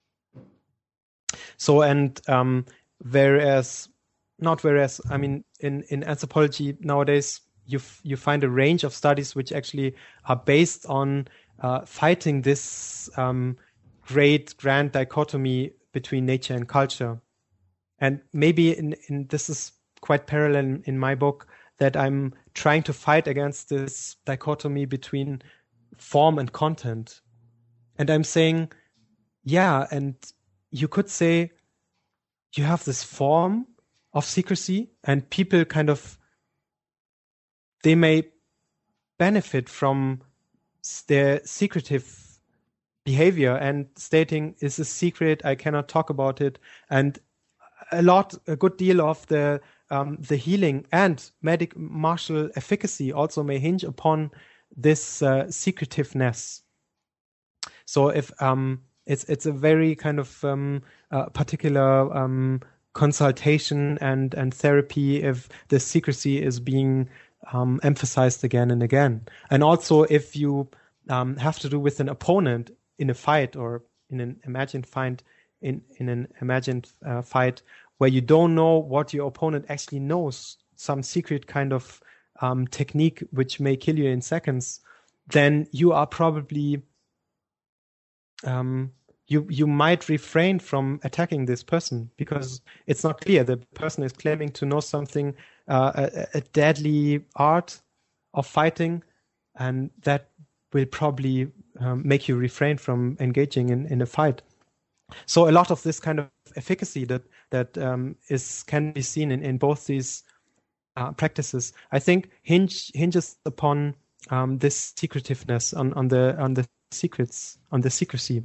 So whereas I mean in anthropology nowadays you find a range of studies which actually are based on fighting this grand dichotomy between nature and culture. And maybe in this is quite parallel in my book, that I'm trying to fight against this dichotomy between form and content. And I'm saying, yeah, and you could say you have this form of secrecy and people they may benefit from their secretive behavior and stating, is a secret, I cannot talk about it. And a good deal of the healing and martial efficacy also may hinge upon this secretiveness. So if it's a very particular consultation and therapy if the secrecy is being emphasized again and again. And also if you have to do with an opponent in a fight or in an imagined fight, fight where you don't know what your opponent actually knows, some secret kind of technique which may kill you in seconds, then you are probably you might refrain from attacking this person because it's not clear. The person is claiming to know something, a deadly art of fighting, and that will probably make you refrain from engaging in a fight. So a lot of this kind of efficacy that can be seen in both these practices, I think hinges upon this secretiveness on the secrets, on the secrecy.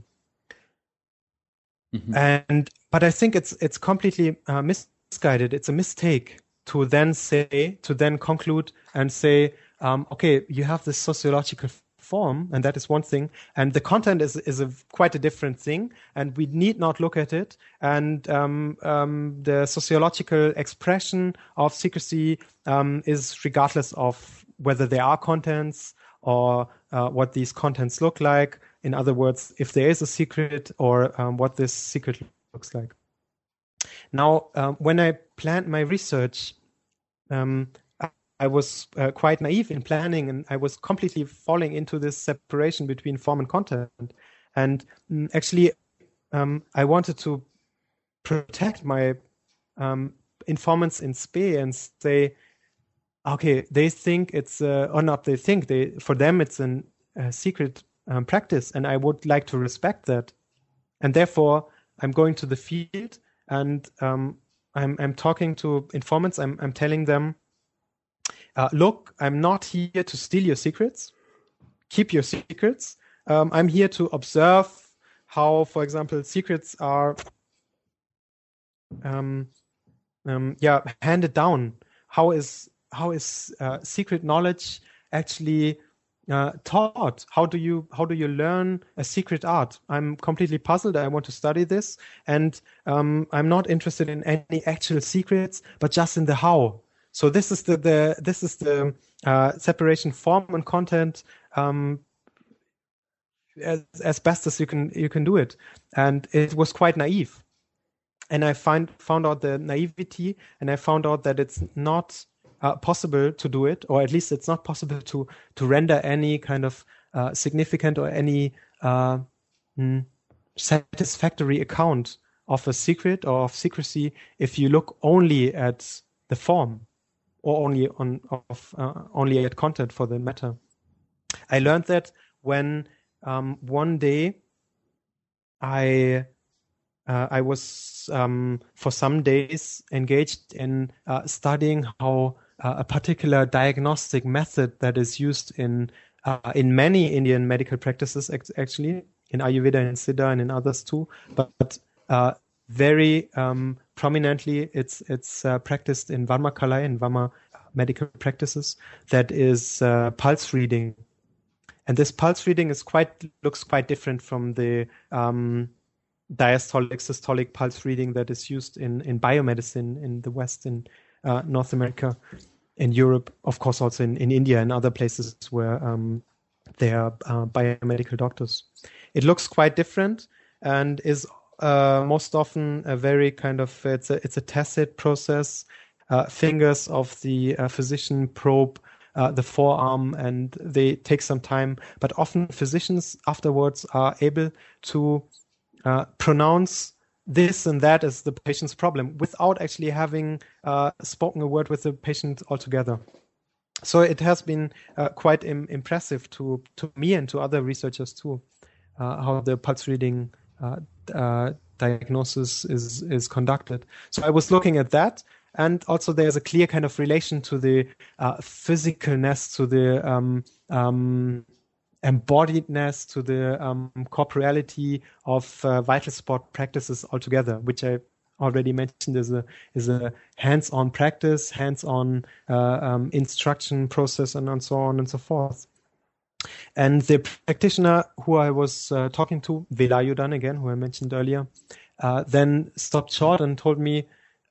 Mm-hmm. But I think it's completely misguided. It's a mistake to then conclude and say, okay, you have this sociological form, and that is one thing, and the content is quite a different thing, and we need not look at it. And the sociological expression of secrecy is regardless of whether there are contents or what these contents look like. In other words, if there is a secret or what this secret looks like. Now, when I planned my research, I was quite naive in planning, and I was completely falling into this separation between form and content. And actually, I wanted to protect my informants in SPE and say, okay, they think it's, or not they think, for them it's a secret practice, and I would like to respect that. And therefore, I'm going to the field, and I'm talking to informants. I'm telling them, look, I'm not here to steal your secrets. Keep your secrets. I'm here to observe how, for example, secrets are handed down. How is secret knowledge actually taught? How do you learn a secret art? I'm completely puzzled. I want to study this, and I'm not interested in any actual secrets, but just in the how. So this is the separation form and content as best as you can do it, and it was quite naive. And I found out the naivety, and I found out that it's not possible to do it, or at least it's not possible to render any kind of significant or any satisfactory account of a secret or of secrecy if you look only at the form or only at content for the matter. I learned that when one day I was for some days engaged in studying how a particular diagnostic method that is used in many Indian medical practices, actually in Ayurveda and Siddha and in others too, but very prominently it's practiced in Varmakalai and Varma medical practices. That is pulse reading, and this pulse reading looks quite different from the diastolic, systolic pulse reading that is used in biomedicine in the West, in North America, in Europe, of course also in India and other places where there are biomedical doctors. It looks quite different and is most often a very kind of, it's a tacit process. Fingers of the physician probe the forearm and they take some time, but often physicians afterwards are able to pronounce this and that as the patient's problem without actually having spoken a word with the patient altogether. So it has been quite impressive to me and to other researchers too, how the pulse reading diagnosis is conducted. So I was looking at that, and also there's a clear kind of relation to the physicalness, to the embodiedness, to the corporeality of vital sport practices altogether, which I already mentioned is a hands-on practice, hands-on instruction process, and so on and so forth. And the practitioner who I was talking to, Velayudan again, who I mentioned earlier, then stopped short and told me,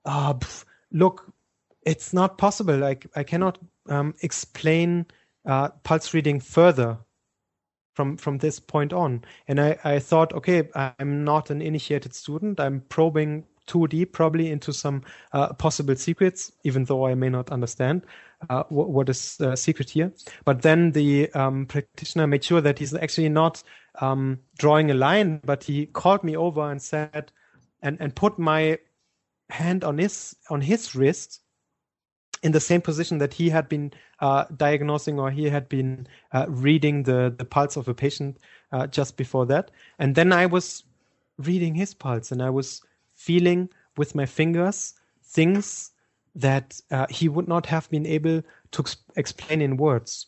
look, it's not possible. I cannot explain pulse reading further from this point on. And I thought, okay, I'm not an initiated student. I'm probing too deep probably into some possible secrets, even though I may not understand what is secret here. But then the practitioner made sure that he's actually not drawing a line, but he called me over and said, and put my hand on his wrist in the same position that he had been diagnosing, or he had been reading the pulse of a patient just before that. And then I was reading his pulse, and I was feeling with my fingers things that he would not have been able to explain in words.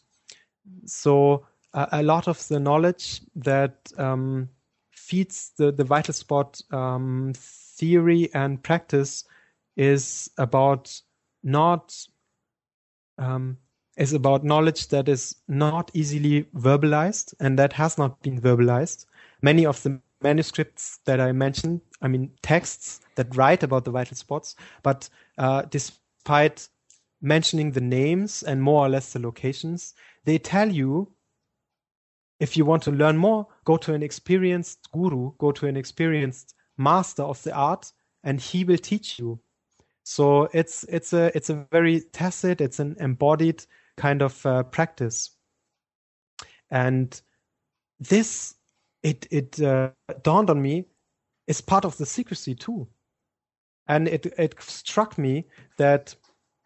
So a lot of the knowledge that feeds the vital sport theory and practice is about knowledge that is not easily verbalized, and that has not been verbalized. Many of the manuscripts that I mentioned, I mean texts that write about the vital spots, but despite mentioning the names and more or less the locations, they tell you, if you want to learn more, go to an experienced guru, go to an experienced master of the art, and he will teach you. So it's a very tacit, it's an embodied kind of practice, and this it dawned on me is part of the secrecy too, and it struck me that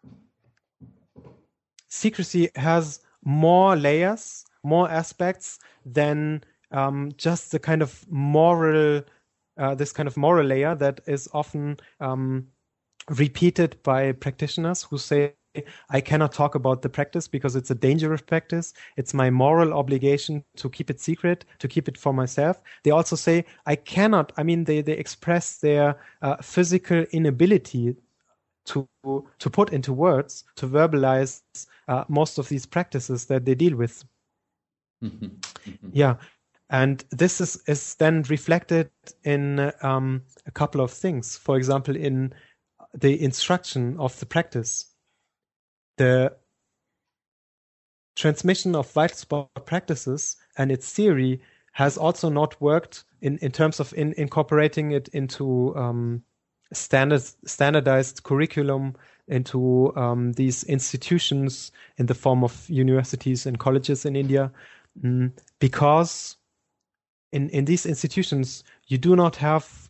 secrecy has more layers, more aspects than just the kind of moral, this kind of moral layer that is often repeated by practitioners who say, I cannot talk about the practice because it's a dangerous practice. It's my moral obligation to keep it secret, to keep it for myself. They also say, I cannot, I mean, they express their physical inability to put into words, to verbalize most of these practices that they deal with. Yeah. And this is then reflected in a couple of things. For example, in the instruction of the practice. The transmission of vital sport practices and its theory has also not worked in terms of incorporating it into standardized curriculum into these institutions in the form of universities and colleges in India, because in these institutions you do not have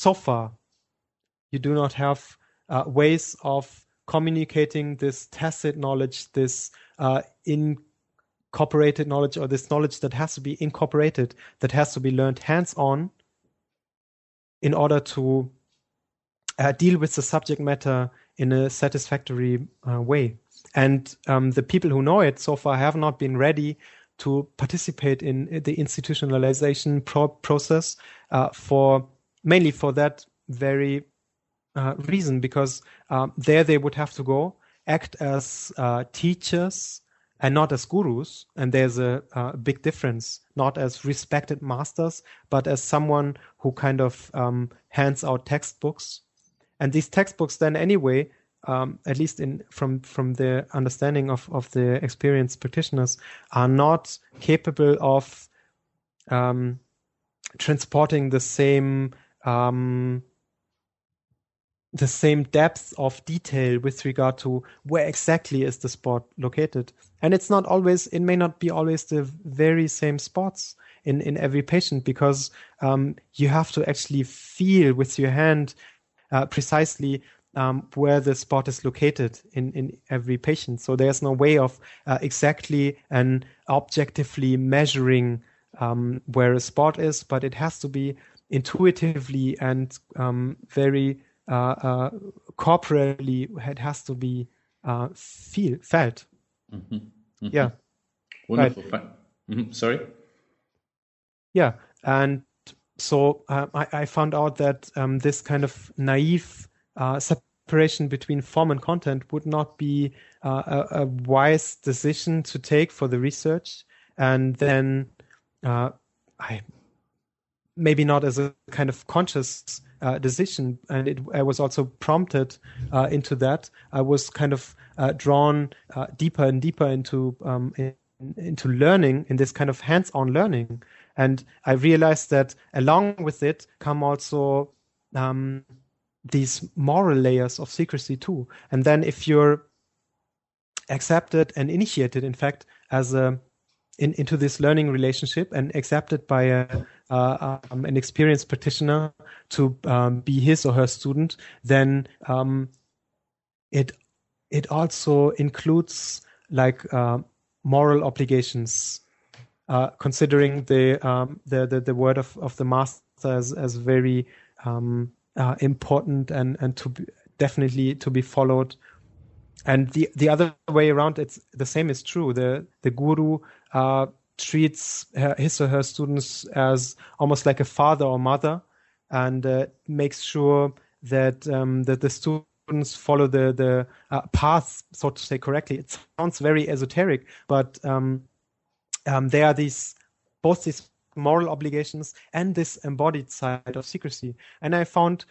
ways of communicating this tacit knowledge, this incorporated knowledge, or this knowledge that has to be incorporated, that has to be learned hands-on in order to deal with the subject matter in a satisfactory way. And the people who know it so far have not been ready to participate in the institutionalization process mainly for that very reason, because there they would have to go act as teachers and not as gurus. And there's a big difference, not as respected masters, but as someone who kind of hands out textbooks. And these textbooks then anyway, at least from the understanding of the experienced practitioners, are not capable of transporting the same depth of detail with regard to where exactly is the spot located. And it may not be always the very same spots in every patient, because you have to actually feel with your hand precisely where the spot is located in every patient. So there's no way of exactly and objectively measuring where a spot is, but it has to be intuitively and very corporally. It has to be felt. Mm-hmm. Mm-hmm. Yeah. Wonderful. Right. Sorry? Yeah. And so I found out that this kind of naive separation between form and content would not be a wise decision to take for the research. And then maybe not as a kind of conscious decision, and I was also prompted into that. I was kind of drawn deeper and deeper into learning, in this kind of hands-on learning, and I realized that along with it come also these moral layers of secrecy too. And then if you're accepted and initiated, in fact, as into this learning relationship and accepted by an experienced practitioner to be his or her student, then it also includes like moral obligations, considering the word of the master as very important and definitely to be followed. And the other way around, it's the same is true. The guru treats his or her students as almost like a father or mother, and makes sure that the students follow the path, so to say, correctly. It sounds very esoteric, but there are both these moral obligations and this embodied side of secrecy. And I found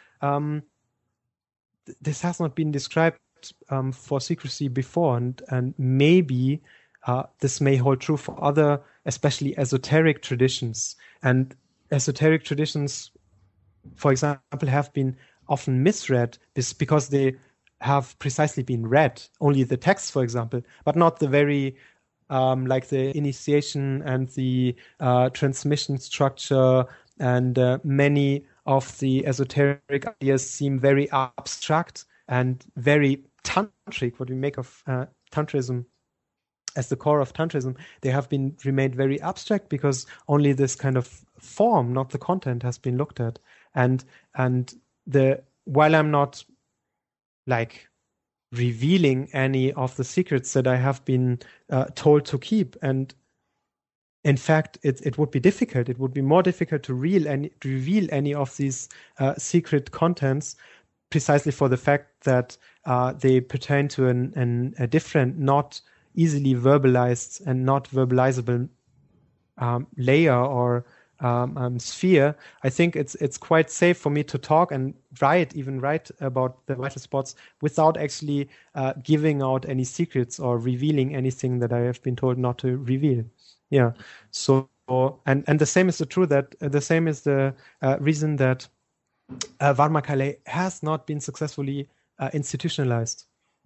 this has not been described for secrecy before, and maybe this may hold true for other, especially esoteric traditions. And esoteric traditions, for example, have been often misread because they have precisely been read, only the text, for example, but not the very like the initiation and the transmission structure, and many of the esoteric ideas seem very abstract and very tantric. What we make of tantrism as the core of tantrism, they have remained very abstract because only this kind of form, not the content, has been looked at. And while I'm not like revealing any of the secrets that I have been told to keep, and in fact it would be difficult. It would be more difficult to reveal any of these secret contents, precisely for the fact that they pertain to a different, not easily verbalized and not verbalizable layer or sphere. I think it's quite safe for me to talk and write about the vital spots without actually giving out any secrets or revealing anything that I have been told not to reveal. Yeah. So and the same is the reason that Varmakale has not been successfully institutionalized.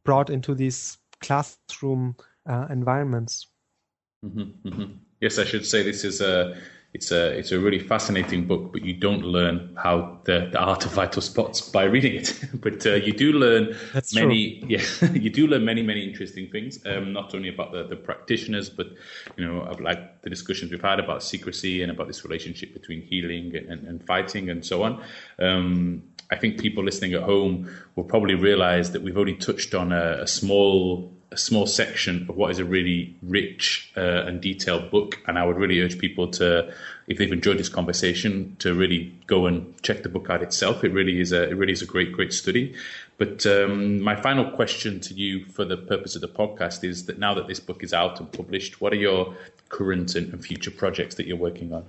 brought into these classroom environments. Mm-hmm, mm-hmm. Yes, I should say this is it's a really fascinating book, but you don't learn how the art of vital spots by reading it. But you do learn you do learn many interesting things. Not only about the practitioners, but like the discussions we've had about secrecy and about this relationship between healing and fighting and so on. I think people listening at home will probably realize that we've only touched on a small section of what is a really rich and detailed book, and I would really urge people to, if they've enjoyed this conversation, to really go and check the book out itself. It really is a great study. But my final question to you, for the purpose of the podcast, is that now that this book is out and published, what are your current and future projects that you're working on?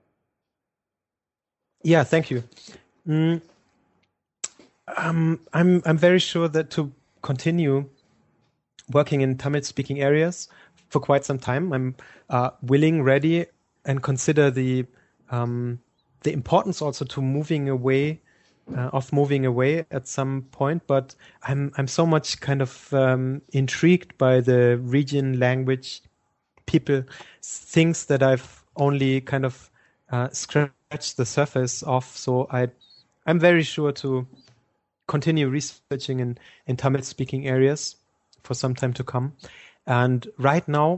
Yeah, thank you. I'm very sure that to continue working in Tamil-speaking areas for quite some time. I'm willing, ready, and consider the importance also to moving away at some point. But I'm so much kind of intrigued by the region, language, people, things that I've only kind of scratched the surface of. So I'm very sure to continue researching in Tamil-speaking areas for some time to come. And right now,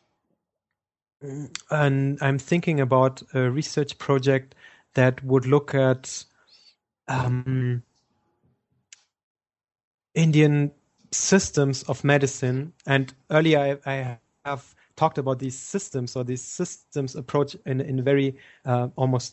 I'm thinking about a research project that would look at Indian systems of medicine. And earlier I have talked about these systems, or these systems approach in very almost,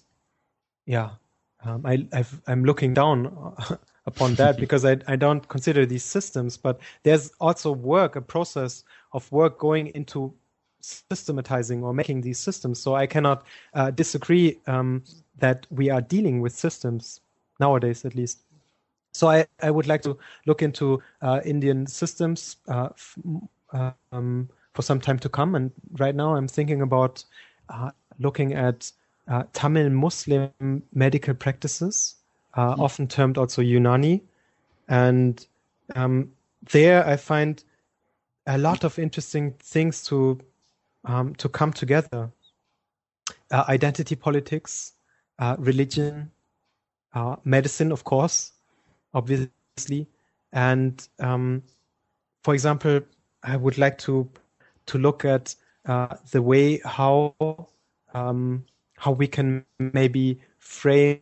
I'm looking down upon that because I don't consider these systems, but there's also a process of work going into systematizing or making these systems. So I cannot disagree that we are dealing with systems nowadays, at least. So I would like to look into Indian systems for some time to come. And right now I'm thinking about looking at Tamil Muslim medical practices, often termed also Unani. And there I find a lot of interesting things to come together. Identity politics, religion, medicine, of course, obviously. And for example, I would like to look at the way how we can maybe frame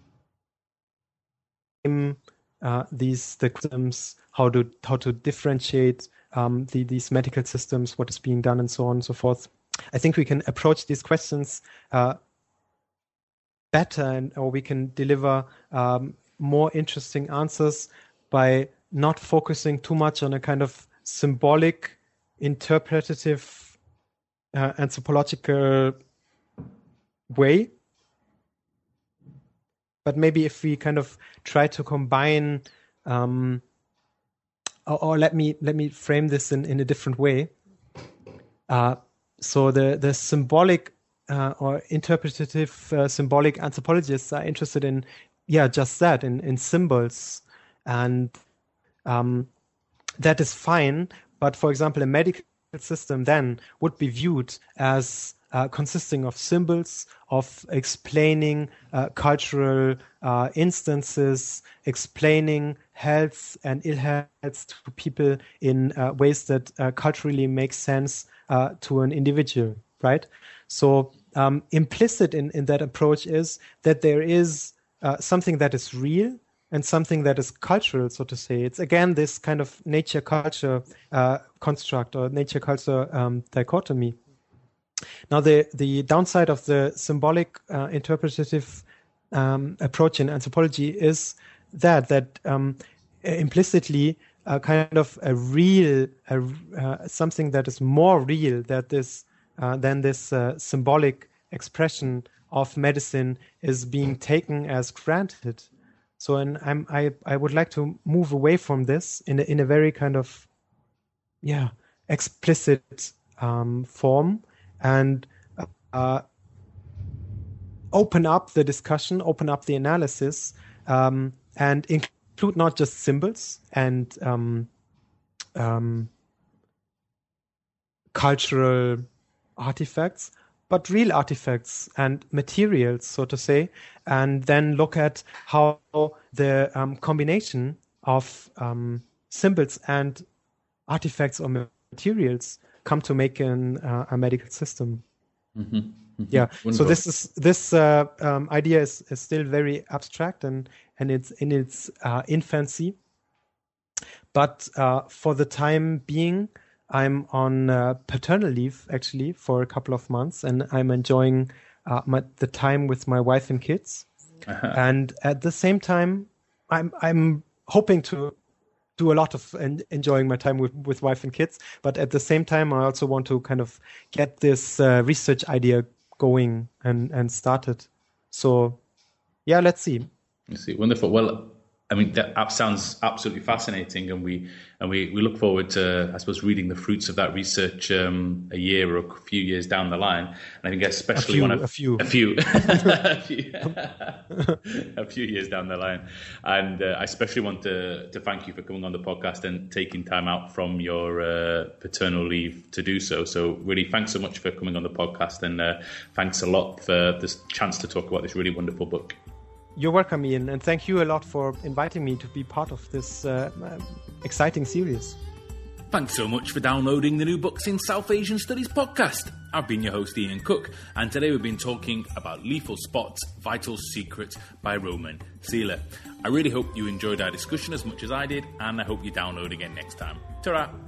the systems, how to differentiate these medical systems, what is being done, and so on and so forth. I think we can approach these questions better, or we can deliver more interesting answers by not focusing too much on a kind of symbolic, interpretative, anthropological way. But maybe if we kind of try to combine, or let me frame this in a different way. So the symbolic or interpretative symbolic anthropologists are interested in, just that, in symbols, and that is fine. But for example, a medical system then would be viewed as consisting of symbols, of explaining cultural instances, explaining health and ill health to people in ways that culturally make sense to an individual, right? So implicit in that approach is that there is something that is real and something that is cultural, so to say. It's again this kind of nature-culture construct or nature-culture dichotomy. Now, the downside of the symbolic interpretative approach in anthropology is that implicitly kind of a real, something that is more real than this symbolic expression of medicine is being taken as granted. So, and I would like to move away from this in a very kind of explicit form, and open up the discussion, open up the analysis, and include not just symbols and cultural artifacts, but real artifacts and materials, so to say, and then look at how the combination of symbols and artifacts or materials come to make a medical system. Mm-hmm. Mm-hmm. Yeah. Wonderful. So this idea is still very abstract and it's in its infancy. But for the time being, I'm on paternal leave actually for a couple of months, and I'm enjoying the time with my wife and kids. Uh-huh. And at the same time, I'm hoping to do a lot of enjoying my time with wife and kids. But at the same time, I also want to kind of get this research idea going and started. So, yeah, let's see. Let's see. Wonderful. Well, I mean, that sounds absolutely fascinating, and we look forward to, I suppose, reading the fruits of that research a year or a few years down the line. And I think especially a few years down the line. And I especially want to thank you for coming on the podcast and taking time out from your paternal leave to do so. So really, thanks so much for coming on the podcast, and thanks a lot for this chance to talk about this really wonderful book. You're welcome, Ian, and thank you a lot for inviting me to be part of this exciting series. Thanks so much for downloading the New Books in South Asian Studies podcast. I've been your host, Ian Cook, and today we've been talking about Lethal Spots, Vital Secrets by Roman Seeler. I really hope you enjoyed our discussion as much as I did, and I hope you download again next time. Ta-ra!